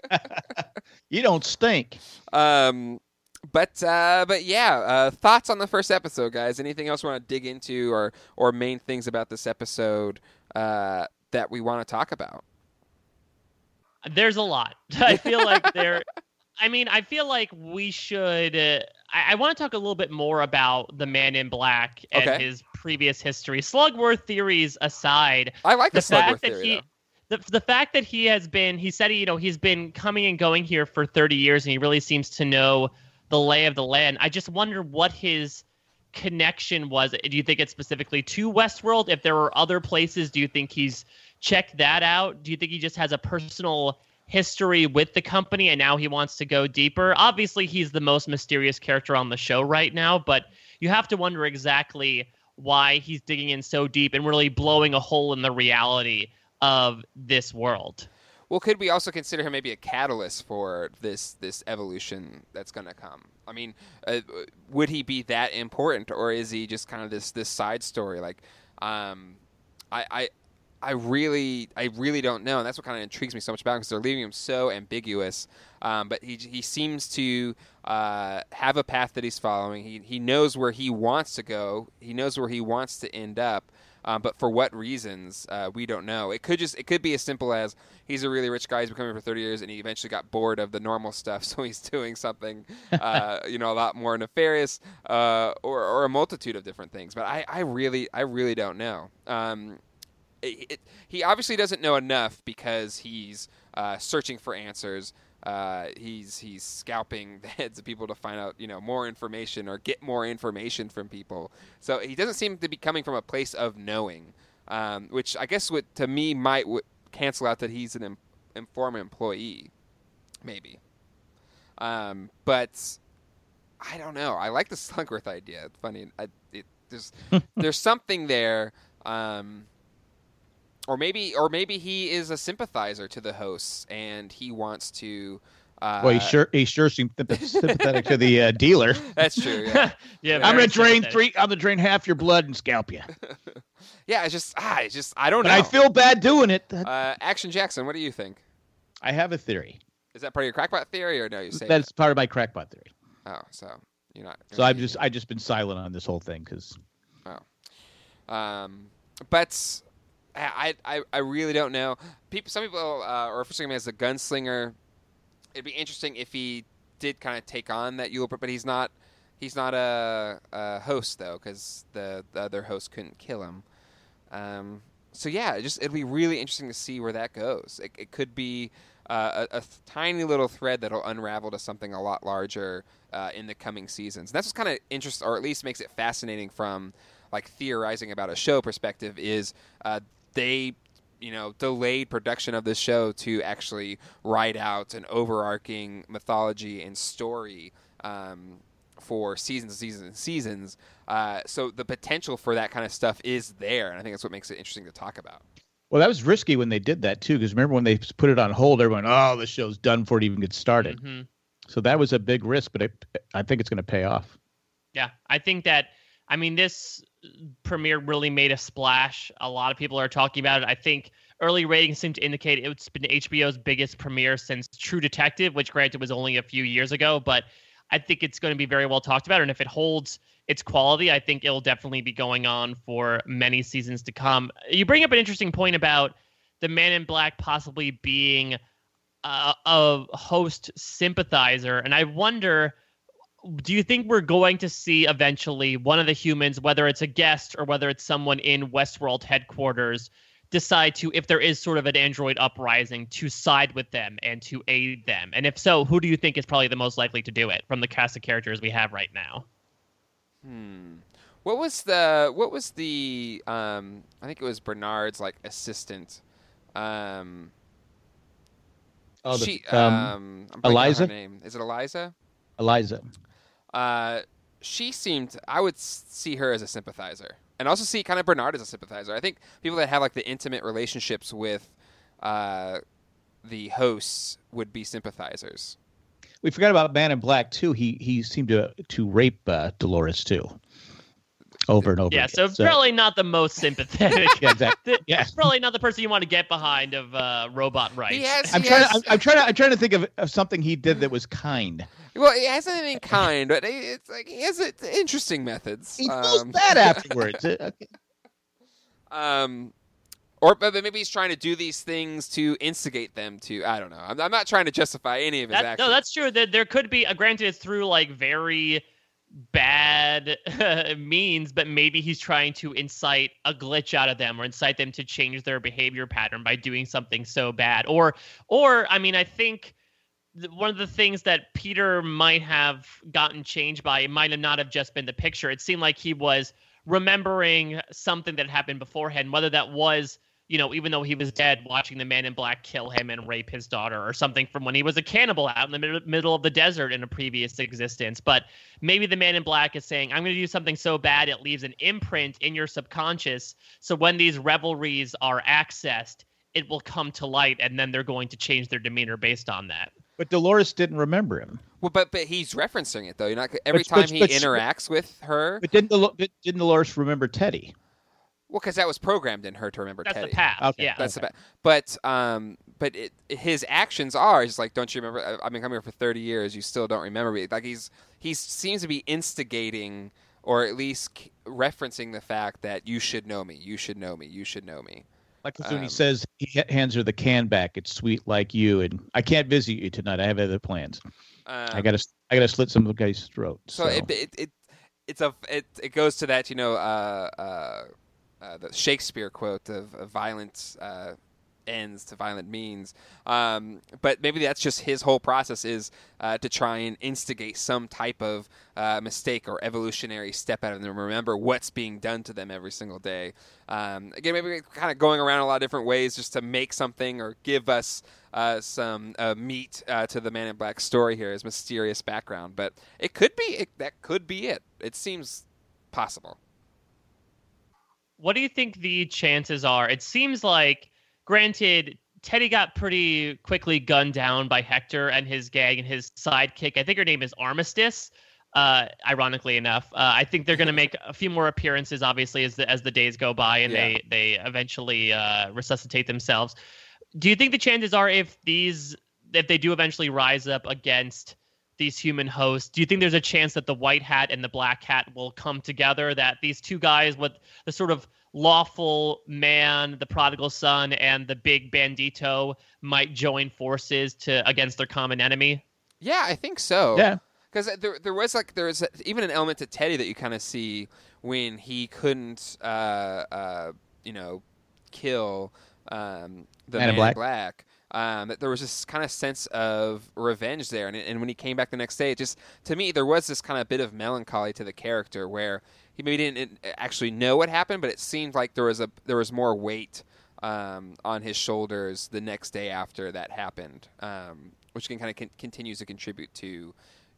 You don't stink. Um, but uh, but yeah, uh, thoughts on the first episode, guys? Anything else you want to dig into, or or main things about this episode uh, that we want to talk about? There's a lot. I feel like there. I mean, I feel like we should. Uh, I, I want to talk a little bit more about the Man in Black and Okay. his previous history. Slugworth theories aside, I like the, the Slugworth fact that theory. he. though. The, the fact that he has been, he said, you know, he's been coming and going here for thirty years and he really seems to know the lay of the land. I just wonder what his connection was. Do you think it's specifically to Westworld? If there were other places, do you think he's checked that out? Do you think he just has a personal history with the company and now he wants to go deeper? Obviously, he's the most mysterious character on the show right now, but you have to wonder exactly why he's digging in so deep and really blowing a hole in the reality of this world. Well, could we also consider him maybe a catalyst for this this evolution that's going to come? I mean, uh, would he be that important, or is he just kind of this this side story? Like, um, I, I I really I really don't know, and that's what kind of intrigues me so much about him because they're leaving him so ambiguous. Um, but he he seems to uh, have a path that he's following. He he knows where he wants to go. He knows where he wants to end up. Um, but for what reasons, uh, we don't know. It could just it could be as simple as he's a really rich guy. He's been coming for thirty years, and he eventually got bored of the normal stuff, so he's doing something, uh, you know, a lot more nefarious, uh, or or a multitude of different things. But I, I really I really don't know. Um, it, it, he obviously doesn't know enough because he's uh, searching for answers. Uh, he's he's scalping the heads of people to find out, you know, more information or get more information from people. So he doesn't seem to be coming from a place of knowing, um, which I guess would to me might w- cancel out that he's an em- informed employee, maybe. Um, but I don't know. I like the Slugworth idea. It's funny. I, it, there's there's something there. Um, Or maybe, or maybe he is a sympathizer to the hosts, and he wants to. Uh, Well, he sure he sure seemed sympathetic to the uh, dealer. That's true. Yeah, yeah, I'm very gonna drain sympathetic. three. I'm gonna drain half your blood and scalp you. yeah. It's just, ah, it's just, I don't But know. I feel bad doing it. Uh, Action Jackson, what do you think? I have a theory. Is that part of your crackpot theory, or no? You say That's part of my crackpot theory. that? Oh, so you're not. You're So not I've using just I've just been silent on this whole thing because it. Um, but I, I, I really don't know. People, some people uh, are referring to him as a gunslinger. It'd be interesting if he did kind of take on that Yule, but he's not. He's not a, a host though, because the, the other host couldn't kill him. Um, so yeah, it just it'd be really interesting to see where that goes. It, it could be uh, a, a th- tiny little thread that'll unravel to something a lot larger uh, in the coming seasons. And that's what's kind of interesting, or at least makes it fascinating from like theorizing about a show perspective. Is uh, they you know, delayed production of this show to actually write out an overarching mythology and story. Um, for seasons and seasons and seasons. Uh, so the potential for that kind of stuff is there, and I think that's what makes it interesting to talk about. Well, that was risky when they did that too, because remember when they put it on hold, everyone, oh, the show's done before it even gets started. Mm-hmm. So that was a big risk, but it, I think it's going to pay off. Yeah, I think that, I mean, this premiere really made a splash. A lot of people are talking about it. I think early ratings seem to indicate it's been H B O's biggest premiere since True Detective, which granted was only a few years ago, but I think it's going to be very well talked about. And if it holds its quality, I think it'll definitely be going on for many seasons to come. You bring up an interesting point about the Man in Black possibly being a, a host sympathizer. And I wonder, do you think we're going to see eventually one of the humans, whether it's a guest or whether it's someone in Westworld headquarters, decide to, if there is sort of an android uprising, to side with them and to aid them? And if so, who do you think is probably the most likely to do it from the cast of characters we have right now? Hmm. What was the what was the um I think it was Bernard's like assistant. Um Oh, the, she um, um I'm blanking on Eliza? her name. Is it Eliza? Eliza. Uh she seemed I would see her as a sympathizer. And also see kind of Bernard as a sympathizer. I think people that have like the intimate relationships with uh the hosts would be sympathizers. We forgot about Man in Black too. He he seemed to to rape uh, Dolores too, over and over. Yeah, again. so, so probably not the most sympathetic. Yeah, exactly. Yeah, Probably not the person you want to get behind of uh, robot rights. He has, I'm he trying. has, To, I'm, I'm trying to. I'm trying to think of, of something he did that was kind. Well, he hasn't anything kind, but it's like he has uh, interesting methods. He feels um, bad afterwards. Uh, okay. Um, or but maybe he's trying to do these things to instigate them to. I don't know. I'm, I'm not trying to justify any of his That, actions. no, that's true. That there could be, uh, granted, it's through like very bad means, but maybe he's trying to incite a glitch out of them or incite them to change their behavior pattern by doing something so bad. Or, or I mean, I think th- one of the things that Peter might have gotten changed by, it might have not have just been the picture. It seemed like he was remembering something that happened beforehand, whether that was, you know, even though he was dead, watching the Man in Black kill him and rape his daughter, or something from when he was a cannibal out in the mid- middle of the desert in a previous existence. But maybe the Man in Black is saying, I'm going to do something so bad it leaves an imprint in your subconscious. So when these revelries are accessed, it will come to light, and then they're going to change their demeanor based on that. But Dolores didn't remember him. Well, but but he's referencing it though. You're not every But- time but- he but- interacts with her. But didn't Dol- didn't Dolores remember Teddy? Well, because that was programmed in her to remember That's Teddy. the past. Okay. Yeah. That's the bad. But um, but it, his actions are just like, don't you remember? I- I've been coming here for thirty years. You still don't remember me. Like he's he seems to be instigating or at least c- referencing the fact that you should know me. You should know me. You should know me. Like when Um, he says he ha- hands her the can back. It's sweet like you, and I can't visit you tonight. I have other plans. Um, I gotta I gotta slit some guy's throat. So, So, it, it it it's a it it goes to that you know uh uh, uh the Shakespeare quote of, of violent uh, ends to violent means. Um, but maybe that's just his whole process is uh, to try and instigate some type of uh, mistake or evolutionary step out of them. Remember what's being done to them every single day. Um, again, maybe kind of going around a lot of different ways just to make something or give us uh, some uh, meat uh, to the Man in Black story here, his mysterious background. But it could be it, that could be it. It seems possible. What do you think the chances are? It seems like, granted, Teddy got pretty quickly gunned down by Hector and his gang and his sidekick. I think her name is Armistice. Uh, ironically enough, uh, I think they're going to make a few more appearances, obviously, as the as the days go by and Yeah. they they eventually uh, resuscitate themselves. Do you think the chances are, if these if they do eventually rise up against these human hosts, do you think there's a chance that the white hat and the black hat will come together, that these two guys with the sort of lawful man, the prodigal son, and the big bandito might join forces to against their common enemy? Yeah, I think so. yeah. Because there, there was like there was even an element to Teddy that you kind of see when he couldn't, uh, uh, you know, kill um, the Man Man in in Black. Black. Um, that there was this kind of sense of revenge there, and, and when he came back the next day, it just to me there was this kind of bit of melancholy to the character where he maybe didn't actually know what happened, but it seemed like there was a there was more weight um, on his shoulders the next day after that happened, um, which can kind of con- continues to contribute to.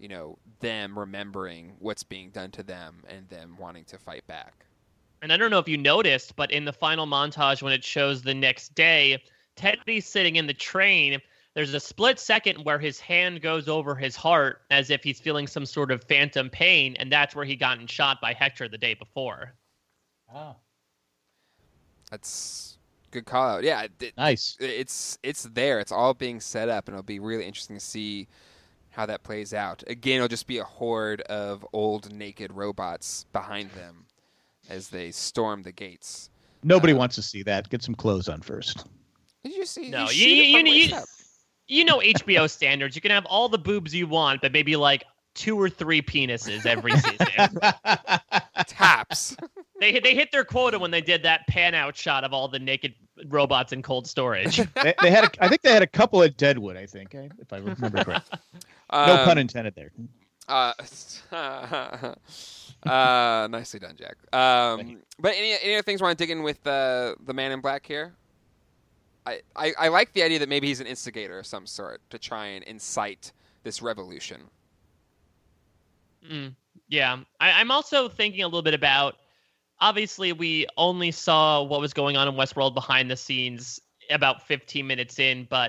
you know, them remembering what's being done to them and them wanting to fight back. And I don't know if you noticed, but in the final montage when it shows the next day, Teddy's sitting in the train. There's a split second where his hand goes over his heart as if he's feeling some sort of phantom pain, and that's where he gotten shot by Hector the day before. Oh. That's good call out. Yeah, it, Nice. It's it's there. It's all being set up, and it'll be really interesting to see how that plays out. Again, it'll just be a horde of old naked robots behind them as they storm the gates. Nobody Uh, wants to see that. Get some clothes on first. Did you see? No, you, you shoot it you, from you, waist you, up. you know H B O standards. You can have all the boobs you want, but maybe like two or three penises every season. Taps. They they hit their quota when they did that pan out shot of all the naked robots in cold storage. they, they had, a, I think they had a couple at Deadwood. I think, eh, if I remember correctly. No Um, pun intended there. Uh, uh, nicely done, Jack. Um, but any any other things you want to dig in with uh, the Man in Black here? I, I, I like the idea that maybe he's an instigator of some sort to try and incite this revolution. Mm, yeah, I, I'm also thinking a little bit about. Obviously, we only saw what was going on in Westworld behind the scenes about fifteen minutes in, but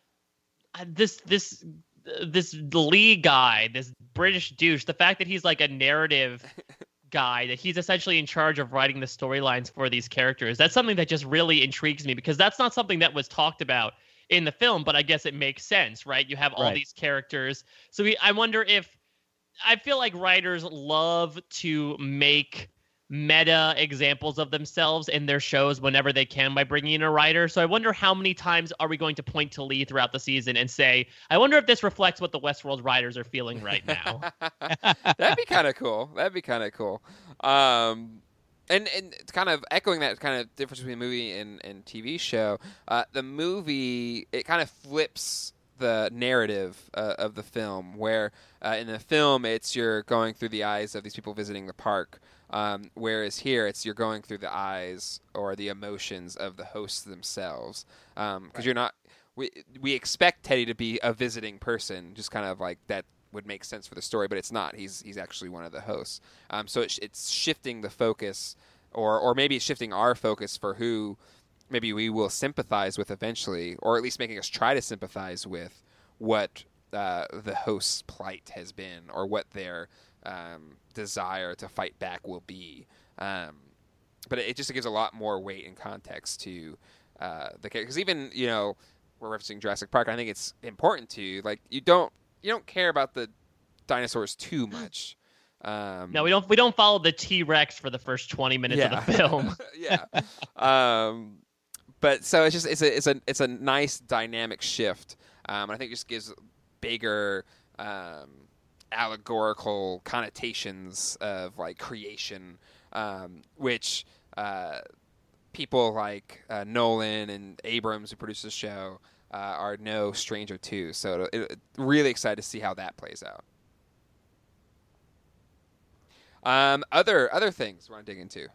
this this this Lee guy, this British douche, the fact that he's like a narrative guy, that he's essentially in charge of writing the storylines for these characters, that's something that just really intrigues me, because that's not something that was talked about in the film, but I guess it makes sense, right? You have all Right. these characters. So we, I wonder if, I feel like writers love to make meta examples of themselves in their shows whenever they can by bringing in a writer. So I wonder how many times are we going to point to Lee throughout the season and say, I wonder if this reflects what the Westworld writers are feeling right now. That'd be kind of cool. That'd be kind of cool. Um, and and it's kind of echoing that kind of difference between movie and, and T V show. Uh, the movie, it kind of flips the narrative uh, of the film, where uh, in the film it's you're going through the eyes of these people visiting the park. Um, whereas here, it's you're going through the eyes or the emotions of the hosts themselves, because um, right. you're not. We we expect Teddy to be a visiting person, just kind of like that would make sense for the story, but it's not. He's he's actually one of the hosts. Um, so it, it's shifting the focus, or or maybe it's shifting our focus for who maybe we will sympathize with eventually, or at least making us try to sympathize with what uh, the host's plight has been, or what their Um, desire to fight back will be, um, but it, it just gives a lot more weight and context to uh, the character. Because even you know we're referencing Jurassic Park, I think it's important to like you don't you don't care about the dinosaurs too much. Um, no, we don't. We don't follow the T-Rex for the first twenty minutes yeah. of the film. yeah, um, but so it's just it's a it's a it's a nice dynamic shift. Um, I think it just gives bigger. Um, allegorical connotations of like creation, um, which uh, people like uh, Nolan and Abrams, who produced the show, uh, are no stranger to. So it, it, really excited to see how that plays out. Um, other other things we want to dig into.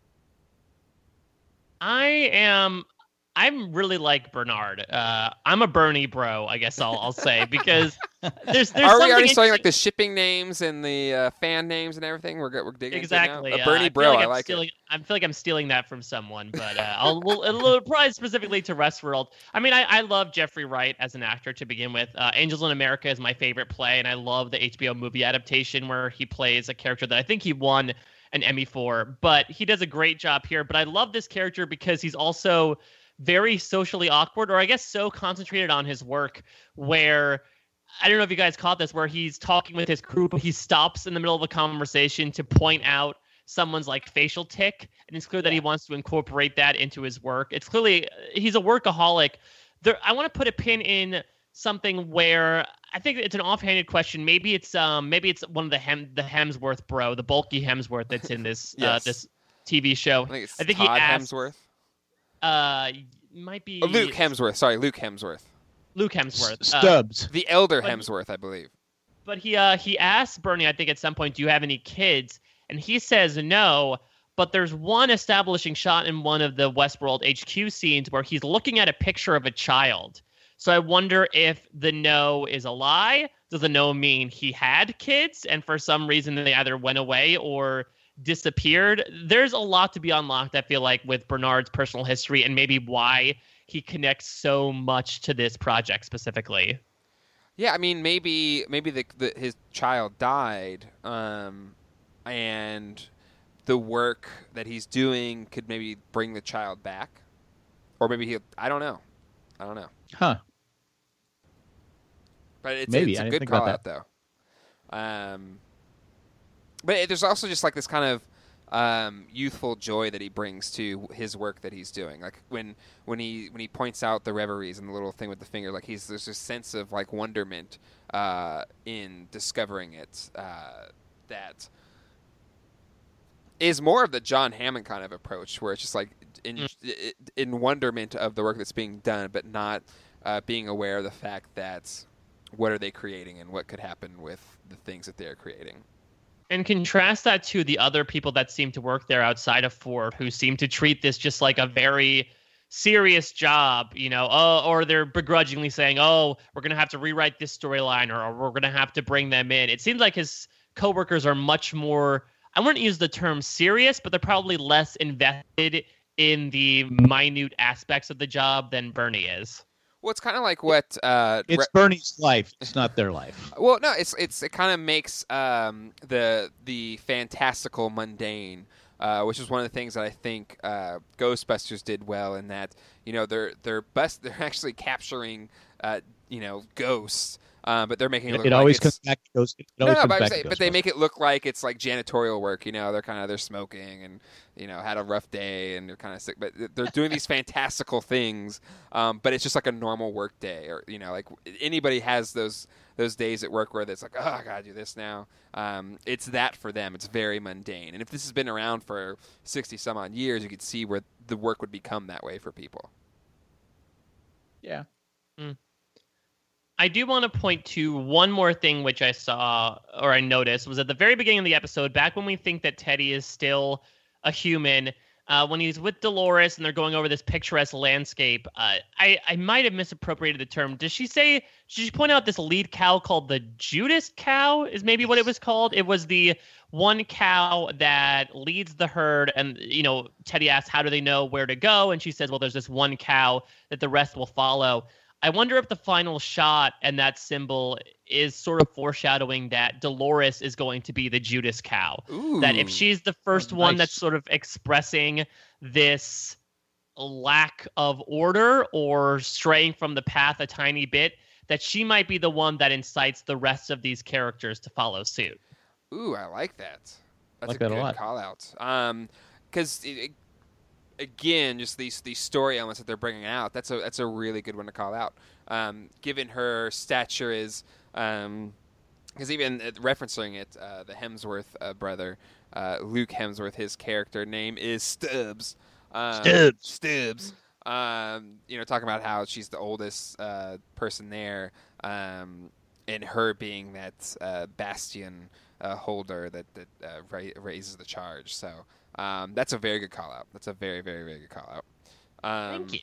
I am. I'm really like Bernard. Uh, I'm a Bernie bro, I guess I'll I'll say, because there's there's Are we something already starting like interesting- the shipping names and the uh, fan names and everything? We're we're digging exactly. into now? uh, A Bernie I feel bro, like I I'm like stealing, it. I feel like I'm stealing that from someone, but uh, I'll we'll, it'll apply specifically to Westworld. I mean, I, I love Jeffrey Wright as an actor to begin with. Uh, Angels in America is my favorite play, and I love the H B O movie adaptation where he plays a character that I think he won an Emmy for. But he does a great job here. But I love this character because he's also very socially awkward, or I guess so concentrated on his work, where I don't know if you guys caught this, where he's talking with his crew, but he stops in the middle of a conversation to point out someone's like facial tic, and it's clear that he wants to incorporate that into his work. It's clearly he's a workaholic. There, I want to put a pin in something where I think it's an offhanded question. Maybe it's um maybe it's one of the Hem the Hemsworth bro, the bulky Hemsworth that's in this Yes. uh, this T V show. I think it's I think Todd he asked, Hemsworth. Uh, might be Oh, Luke Hemsworth. Sorry, Luke Hemsworth. Luke Hemsworth. S- Uh, Stubbs. The elder But- Hemsworth, I believe. But he uh he asked Bernie, I think at some point, do you have any kids? And he says no. But there's one establishing shot in one of the Westworld H Q scenes where he's looking at a picture of a child. So I wonder if the no is a lie. Does the no mean he had kids and for some reason they either went away or disappeared? There's a lot to be unlocked, I feel like, with Bernard's personal history and maybe why he connects so much to this project specifically. Yeah, I mean, maybe maybe the, the his child died, um, and the work that he's doing could maybe bring the child back, or maybe he. I don't know. I don't know. Huh. But it's, maybe. it's a I didn't good think call about out, though. Um, but it, there's also just like this kind of um, youthful joy that he brings to his work that he's doing. Like when when he when he points out the reveries and the little thing with the finger, like he's there's a sense of like wonderment uh, in discovering it uh, that is more of the John Hammond kind of approach, where it's just like in mm. in wonderment of the work that's being done, but not uh, being aware of the fact that what are they creating and what could happen with the things that they're creating. And contrast that to the other people that seem to work there outside of Ford, who seem to treat this just like a very serious job, you know, oh, or they're begrudgingly saying, oh, we're going to have to rewrite this storyline, or, or we're going to have to bring them in. It seems like his coworkers are much more, I wouldn't use the term serious, but they're probably less invested in the minute aspects of the job than Bernie is. Well, it's kind of like what uh, it's Re- Bernie's life. It's not their life. Well, no, it's it's it kind of makes um, the the fantastical mundane, uh, which is one of the things that I think uh, Ghostbusters did well. In that, you know, they're they're best they're actually capturing uh, you know ghosts. Uh, but they're making it look it like always it's... comes back to those. It no, always no, comes but, back saying, to but they make it look like it's like janitorial work. You know, they're kind of they're smoking and you know had a rough day and they're kind of sick. But they're doing these fantastical things. Um, but it's just like a normal work day, or you know, like anybody has those those days at work where it's like, oh, I gotta do this now. Um, it's that for them. It's very mundane. And if this has been around for sixty some odd years, you could see where the work would become that way for people. Yeah. Mm. I do want to point to one more thing which I saw or I noticed was at the very beginning of the episode, back when we think that Teddy is still a human, uh, when he's with Dolores and they're going over this picturesque landscape, uh, I, I might have misappropriated the term. Does she say, did she point out this lead cow called the Judas cow is maybe what it was called? It was the one cow that leads the herd and, you know, Teddy asks, how do they know where to go? And she says, well, there's this one cow that the rest will follow. I wonder if the final shot and that symbol is sort of foreshadowing that Dolores is going to be the Judas cow. Ooh. That if she's the first Oh, one nice. that's sort of expressing this lack of order or straying from the path a tiny bit, that she might be the one that incites the rest of these characters to follow suit. Ooh, I like that. That's Like a that a good lot. call out. Um, because again, just these these story elements that they're bringing out. That's a that's a really good one to call out. Um, given her stature is, um, because even uh, referencing it, uh, the Hemsworth uh, brother, uh, Luke Hemsworth, his character name is Stubbs. Um, Stubbs. Stubbs. Um, you know, talking about how she's the oldest uh, person there, um, and her being that uh, bastion uh, holder that that uh, ra- raises the charge. So. Um, that's a very good call out. That's a very, very, very good call out. Um, Thank you.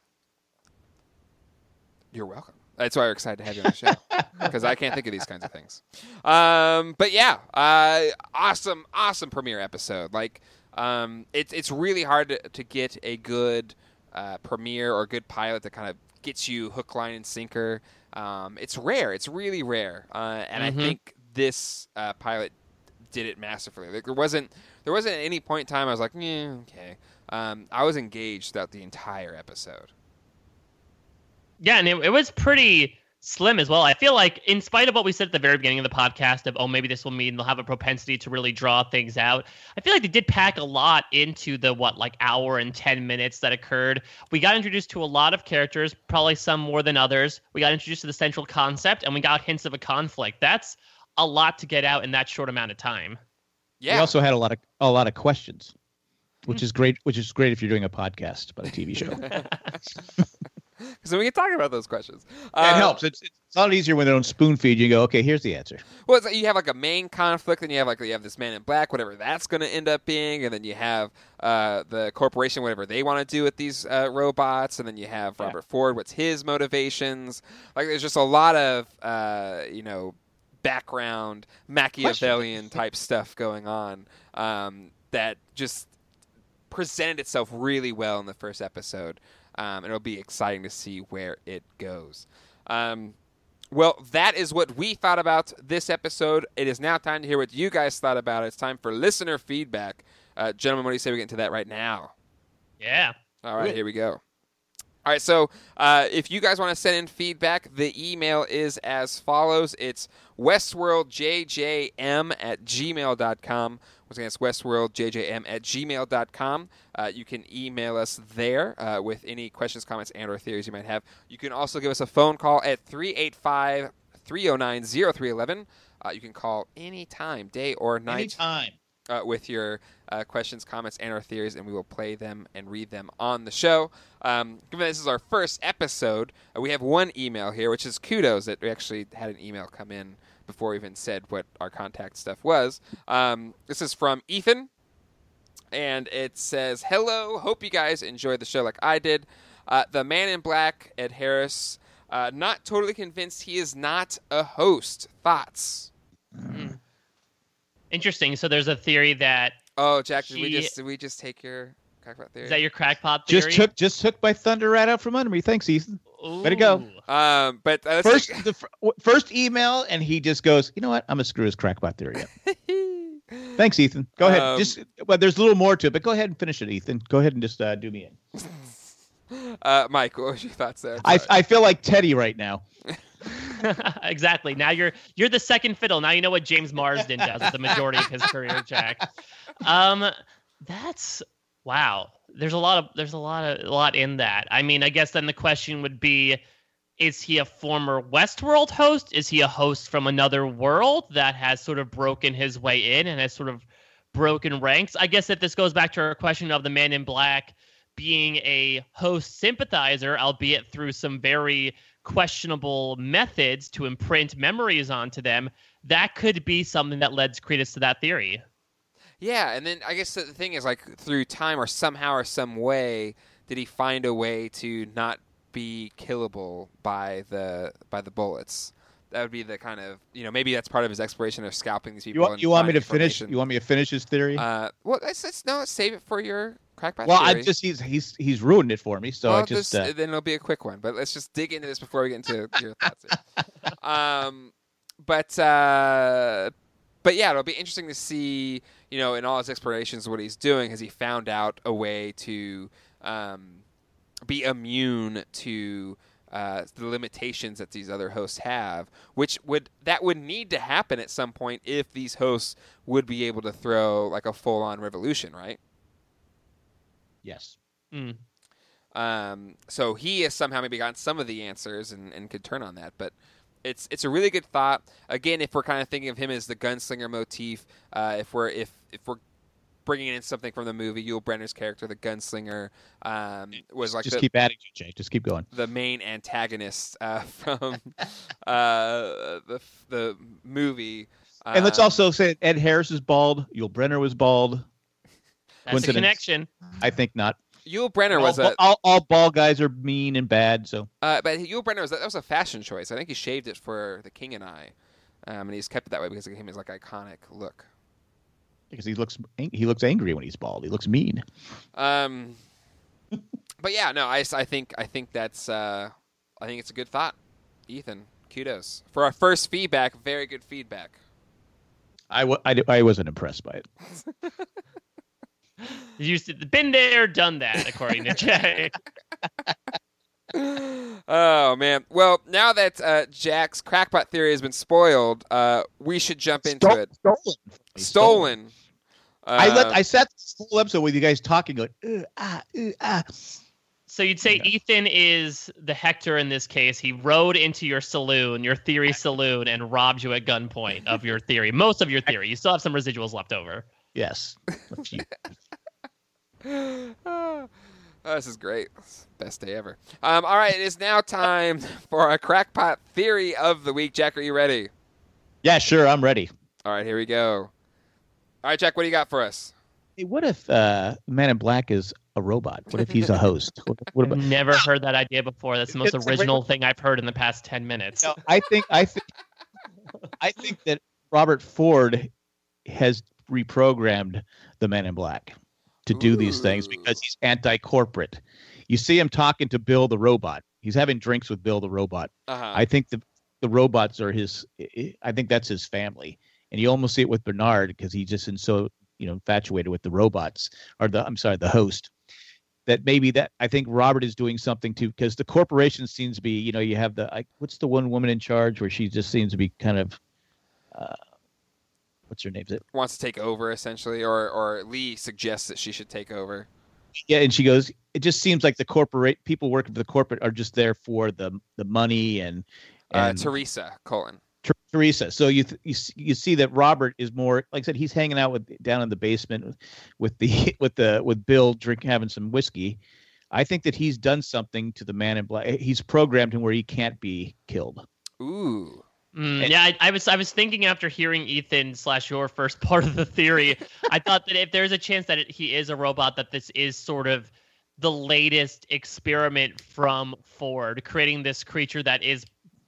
You're welcome. That's why we're excited to have you on the show, because I can't think of these kinds of things. Um, but yeah, uh, awesome, awesome premiere episode. Like, um, it's it's really hard to, to get a good uh, premiere or a good pilot that kind of gets you hook, line, and sinker. Um, it's rare. It's really rare, uh, and Mm-hmm. I think this uh, pilot did it masterfully. Like, there wasn't there wasn't at any point in time I was like, yeah, okay. Um, I was engaged throughout the entire episode. Yeah, and it, it was pretty slim as well. I feel like, in spite of what we said at the very beginning of the podcast of, oh, maybe this will mean they'll have a propensity to really draw things out, I feel like they did pack a lot into the, what, like hour and ten minutes that occurred. We got introduced to a lot of characters, probably some more than others. We got introduced to the central concept, and we got hints of a conflict. That's a lot to get out in that short amount of time. Yeah. We also had a lot of a lot of questions, which is great. Which is great if you're doing a podcast about a T V show. So we can talk about those questions. it helps. It's, it's It's a lot easier when they don't spoon feed you. You go, okay, here's the answer. Well, it's like you have like a main conflict, and you have like you have this Man in Black, whatever that's going to end up being, and then you have uh, the corporation, whatever they want to do with these uh, robots, and then you have Robert yeah. Ford, what's his motivations? Like, there's just a lot of uh, you know background Machiavellian type stuff going on um, that just presented itself really well in the first episode. Um, and it'll be exciting to see where it goes. Um, Well, that is what we thought about this episode. It is now time to hear what you guys thought about it. It's time for listener feedback. Uh, gentlemen, what do you say we get into that right now? Yeah. All right, here we go. All right, so uh, if you guys want to send in feedback, the email is as follows. It's westworldjjm at gmail dot com. Once again, it's westworldjjm at gmail dot com. Uh, you can email us there uh, with any questions, comments, and or theories you might have. You can also give us a phone call at three eight five, three oh nine, oh three one one. Uh, you can call anytime, day or night. Anytime. Uh, with your uh, questions, comments, and or theories, and we will play them and read them on the show. Um, given this is our first episode, uh, we have one email here, which is kudos that we actually had an email come in before we even said what our contact stuff was. Um, this is from Ethan, and it says, "Hello, hope you guys enjoyed the show like I did. Uh, the Man in Black, Ed Harris, uh, not totally convinced he is not a host. Thoughts?" Mm. Interesting. So there's a theory that. Oh, Jack, he... did we just did we just take your crackpot theory? Is that your crackpot theory? Just took just took my thunder right out from under me. Thanks, Ethan. Ooh. Way to go. Um, but uh, first take... the f- first email, and he just goes, you know what? I'm gonna screw his crackpot theory up. Thanks, Ethan. Go ahead. Um, just well, there's a little more to it, but go ahead and finish it, Ethan. Go ahead and just uh, do me in. Uh, Mike, what was your thoughts there? I, I feel like Teddy right now. Exactly. Now you're you're the second fiddle. Now you know what James Marsden does with the majority of his career, Jack. Um, that's wow. There's a lot of there's a lot of a lot in that. I mean, I guess then the question would be, is he a former Westworld host? Is he a host from another world that has sort of broken his way in and has sort of broken ranks? I guess if this goes back to our question of the Man in Black being a host sympathizer, albeit through some very questionable methods to imprint memories onto them, that could be something that lends credence to that theory. Yeah, and then I guess the thing is, like, through time or somehow or some way, did he find a way to not be killable by the by the bullets? That would be the kind of, you know, maybe that's part of his exploration of scalping these people. You want, you want me to finish? You want me to finish his theory? Uh, well, let's, let's no, let's save it for your crackpot well, theory. I just he's he's he's ruined it for me. So well, I just this, uh... then it'll be a quick one. But let's just dig into this before we get into your thoughts. um, but uh, but yeah, it'll be interesting to see, you know, in all his explorations, what he's doing. Has he found out a way to um, be immune to uh, the limitations that these other hosts have, which would that would need to happen at some point if these hosts would be able to throw like a full-on revolution, right? Yes. Mm. Um, so he has somehow maybe gotten some of the answers and, and could turn on that, but it's it's a really good thought. Again, if we're kind of thinking of him as the gunslinger motif, uh, if we're if if we're bringing in something from the movie, Yul Brynner's character, the gunslinger, um, was like just the, keep adding, Jay. Just keep going. The main antagonist uh, from uh, the the movie. And um, let's also say Ed Harris is bald. Yul Brynner was bald. That's a connection. I think not. Yul Brynner all, was a all, all bald guys are mean and bad. So, uh, but Yul Brynner was that was a fashion choice. I think he shaved it for The King and I, um, and he's kept it that way because of him his like iconic look. Because he looks he looks angry when he's bald. He looks mean. Um, but yeah, no, I, I think I think that's uh, I think it's a good thought, Ethan. Kudos for our first feedback. Very good feedback. I, w- I, I wasn't impressed by it. You been there, done that, according to Jay. Oh man! Well, now that uh, Jack's crackpot theory has been spoiled, uh, we should jump into Stol- it. Stolen. Stolen. Uh, I let I sat this whole episode with you guys talking, going, uh, ah, uh, ah. So you'd say yeah. Ethan is the Hector in this case. He rode into your saloon, your theory saloon, and robbed you at gunpoint of your theory. Most of your theory. You still have some residuals left over. Yes. uh, Oh, this is great. Best day ever. Um, all right, it is now time for our crackpot theory of the week. Jack, are you ready? Yeah, sure. I'm ready. All right, here we go. All right, Jack, what do you got for us? Hey, what if uh, Man in Black is a robot? What if he's a host? What, what about? I've never heard that idea before. That's the most original thing I've heard in the past ten minutes. No, I think I think I think that Robert Ford has reprogrammed the Man in Black to do Ooh. these things because he's anti-corporate. You see him talking to Bill the robot. He's having drinks with Bill the robot. Uh-huh. I think the the robots are his. I think that's his family, and you almost see it with Bernard because he just is so you know infatuated with the robots or the I'm sorry the host. That maybe that I think Robert is doing something too because the corporation seems to be you know you have the like, what's the one woman in charge where she just seems to be kind of. Uh, What's her name? Is it wants to take over essentially, or or Lee suggests that she should take over. Yeah, and she goes. It just seems like the corporate people working for the corporate are just there for the the money and. and uh, Teresa Cullen. Ter- Teresa. So you, th- you you see that Robert is more like I said. He's hanging out with down in the basement with, with the with the with Bill drinking having some whiskey. I think that he's done something to the Man in Black. He's programmed him where he can't be killed. Ooh. Mm, yeah, I, I was I was thinking after hearing Ethan slash your first part of the theory, I thought that if there's a chance that it, he is a robot, that this is sort of the latest experiment from Ford, creating this creature that is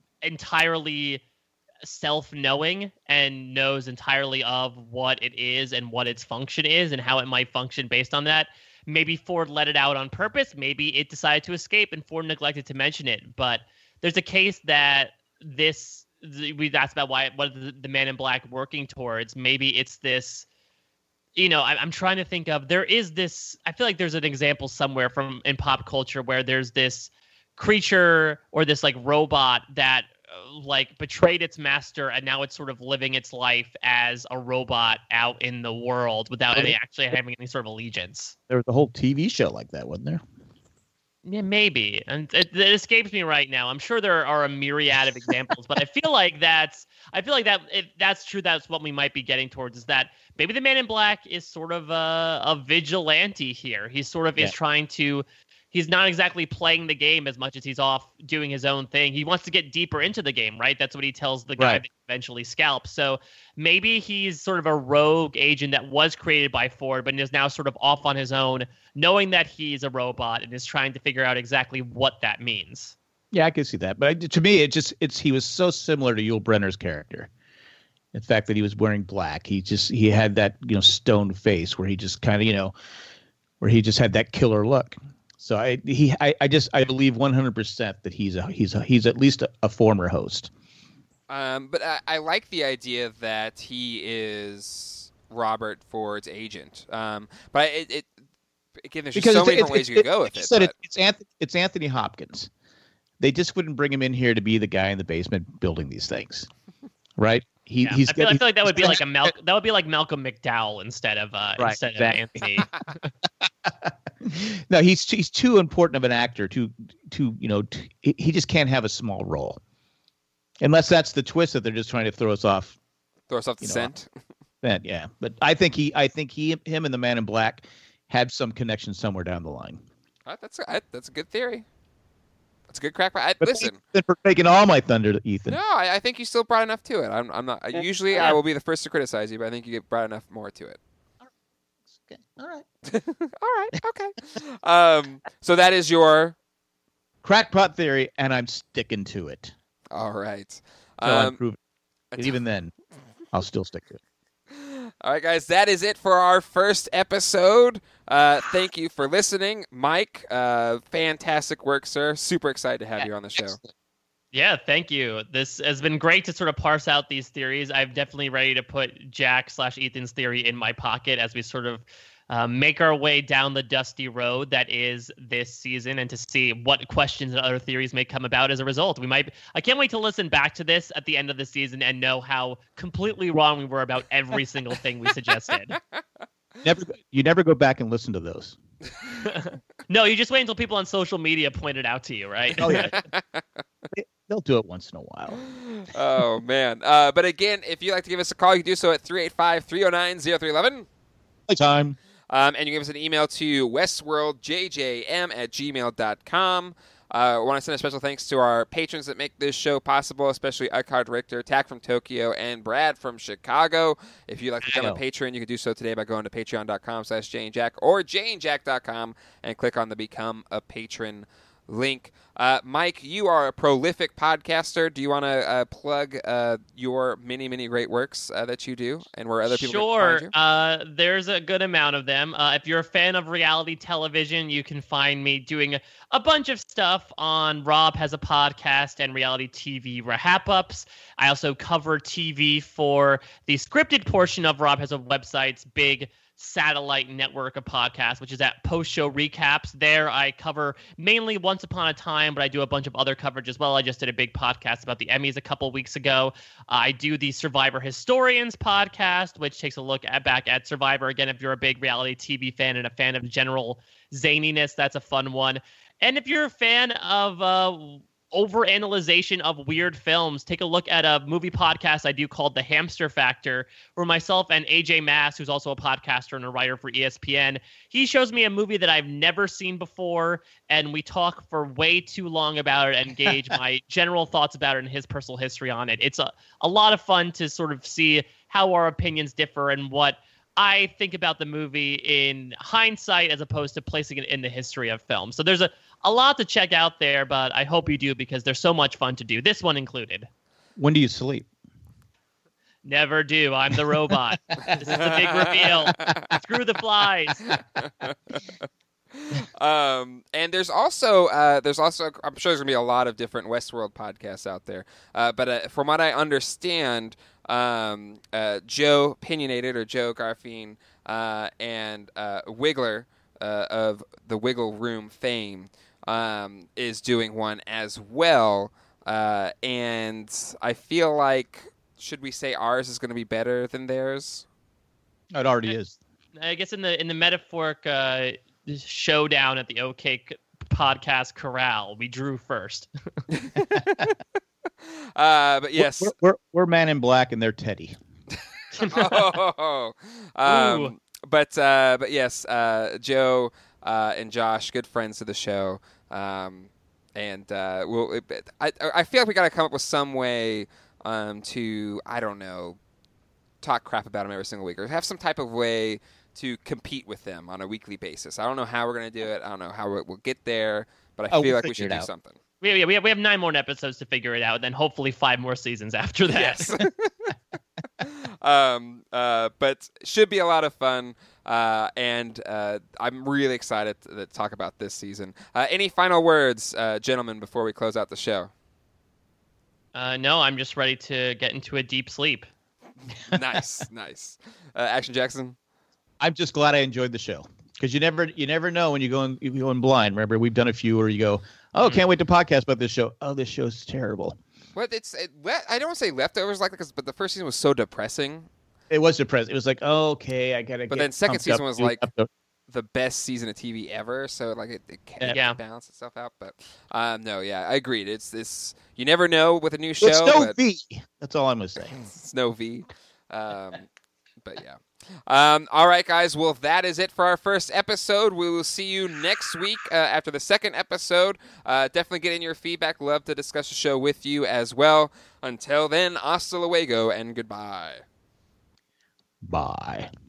entirely self-knowing and knows entirely of what it is and what its function is and how it might function based on that. Maybe Ford let it out on purpose. Maybe it decided to escape and Ford neglected to mention it. But there's a case that this... we asked about why what is the Man in Black working towards. Maybe it's this, you know, I, I'm trying to think of. There is this. I feel like there's an example somewhere from in pop culture where there's this creature or this like robot that uh, like betrayed its master and now it's sort of living its life as a robot out in the world without any actually having any sort of allegiance. There was a whole T V show like that, wasn't there? Yeah, maybe. And it, it escapes me right now. I'm sure there are a myriad of examples, but I feel like that's I feel like that if that's true, that's what we might be getting towards is that maybe the Man in Black is sort of a, a vigilante here. He sort of yeah. is trying to he's not exactly playing the game as much as he's off doing his own thing. He wants to get deeper into the game, right? That's what he tells the guy right. that eventually scalps. So maybe he's sort of a rogue agent that was created by Ford, but is now sort of off on his own, knowing that he's a robot and is trying to figure out exactly what that means. Yeah, I can see that. But to me, it just it's he was so similar to Yul Brynner's character. In fact, that he was wearing black. He just he had that, you know, stone face where he just kind of, you know, where he just had that killer look. So I he I, I just I believe one hundred percent that he's a he's a, he's at least a, a former host. Um, but I, I like the idea that he is Robert Ford's agent. Um, but it, it again, there's just because so many it's, different ways it's, you could go with it. it. Said but... it it's Anthony it's Anthony Hopkins. They just wouldn't bring him in here to be the guy in the basement building these things, right? He, yeah, he's I, feel, got, I feel like that would be like a Mal- that would be like Malcolm McDowell instead of uh, right, instead exactly. of Anthony. No, he's he's too important of an actor to to you know to, he just can't have a small role, unless that's the twist that they're just trying to throw us off. Throw us off the scent. That yeah, but I think he I think he him and the Man in Black had some connection somewhere down the line. Uh, that's a, that's a good theory. That's a good crack. I, but listen, for taking all my thunder, Ethan. No, I, I think you still brought enough to it. I'm, I'm not. Yeah. Usually, yeah. I will be the first to criticize you, but I think you brought enough more to it. Okay. All right. All right. Okay. Um. So that is your crackpot theory, and I'm sticking to it. All right. So um, I'm proving. And even then, I'll still stick to it. All right, guys, that is it for our first episode. Uh, thank you for listening. Mike, uh, fantastic work, sir. Super excited to have yeah, you on the show. Excellent. Yeah, thank you. This has been great to sort of parse out these theories. I'm definitely ready to put Jack slash Ethan's theory in my pocket as we sort of uh, make our way down the dusty road that is this season, and to see what questions and other theories may come about as a result. We might. I can't wait to listen back to this at the end of the season and know how completely wrong we were about every single thing we suggested. Never, you never go back and listen to those. No, you just wait until people on social media point it out to you, right? Oh yeah. They'll do it once in a while. Oh, man. Uh, but again, if you'd like to give us a call, you can do so at three eight five, three oh nine, oh three one one. Time. Um, and you can give us an email to westworldjjm at gmail dot com. I uh, want to send a special thanks to our patrons that make this show possible, especially Eckhard Richter, Tack from Tokyo, and Brad from Chicago. If you'd like to become a patron, you can do so today by going to patreon dot com slash jay and jack or jay and jack dot com and click on the Become a Patron link. Uh, Mike, you are a prolific podcaster. Do you want to uh, plug uh, your many, many great works uh, that you do and where other people sure. can find you? Uh, there's a good amount of them. Uh, if you're a fan of reality television, you can find me doing a, a bunch of stuff on Rob Has a Podcast and reality T V wrap-ups. I also cover T V for the scripted portion of Rob Has a Website's big satellite network of podcasts, which is at Post Show Recaps. There I cover mainly Once Upon a Time, but I do a bunch of other coverage as well. I just did a big podcast about the Emmys a couple weeks ago. Uh, I do the Survivor Historians podcast, which takes a look at back at Survivor. Again, if you're a big reality T V fan and a fan of general zaniness, that's a fun one. And if you're a fan of uh, overanalyzation of weird films, take a look at a movie podcast I do called The Hamster Factor, where myself and A J Mass, who's also a podcaster and a writer for E S P N, he shows me a movie that I've never seen before, and we talk for way too long about it and gauge my general thoughts about it and his personal history on it. It's a, a lot of fun to sort of see how our opinions differ and what I think about the movie in hindsight as opposed to placing it in the history of film. So there's a, a lot to check out there, but I hope you do because there's so much fun to do. This one included. When do you sleep? Never do. I'm the robot. This is the big reveal. Screw the flies. um, and there's also uh, there's also I'm sure there's gonna be a lot of different Westworld podcasts out there. Uh, but uh, from what I understand, um, uh, Joe Opinionated or Joe Garfien uh, and uh, Wiggler uh, of the Wiggle Room fame um, is doing one as well. Uh, and I feel like, should we say ours is going to be better than theirs? It already is. I guess in the in the metaphoric uh, showdown at the OK Podcast Corral, we drew first. uh, but yes, we're, we're we're Man in Black and they're Teddy. oh, um, but uh, but yes, uh, Joe uh, and Josh, good friends of the show, um, and uh, we'll. I I feel like we got to come up with some way um, to I don't know talk crap about them every single week or have some type of way to compete with them on a weekly basis. I don't know how we're going to do it. I don't know how we'll get there, but I oh, feel we'll like we should do out. something. We have, we have we have nine more episodes to figure it out, and then hopefully five more seasons after that. Yes. um, uh, but should be a lot of fun, uh, and uh, I'm really excited to, to talk about this season. Uh, any final words, uh, gentlemen, before we close out the show? Uh, no, I'm just ready to get into a deep sleep. Nice, nice. Uh, Action Jackson? I'm just glad I enjoyed the show because you never you never know when you go in, you go in blind. Remember, we've done a few where you go, oh, mm-hmm. can't wait to podcast about this show. Oh, this show's terrible. What it's it, I don't want to say leftovers like this, but the first season was so depressing. It was depressing. It was like, oh, okay, I gotta. But get then second season up, was like up the... the best season of T V ever. So like it, it can't yeah. balance itself out. But um, no, yeah, I agreed. It's this. You never know with a new show. It's no but V. That's all I'm gonna say. It's no V. Um, but yeah. Um, all right, guys. Well, that is it for our first episode. We will see you next week uh, after the second episode. Uh, definitely get in your feedback. Love to discuss the show with you as well. Until then, hasta luego and goodbye. Bye.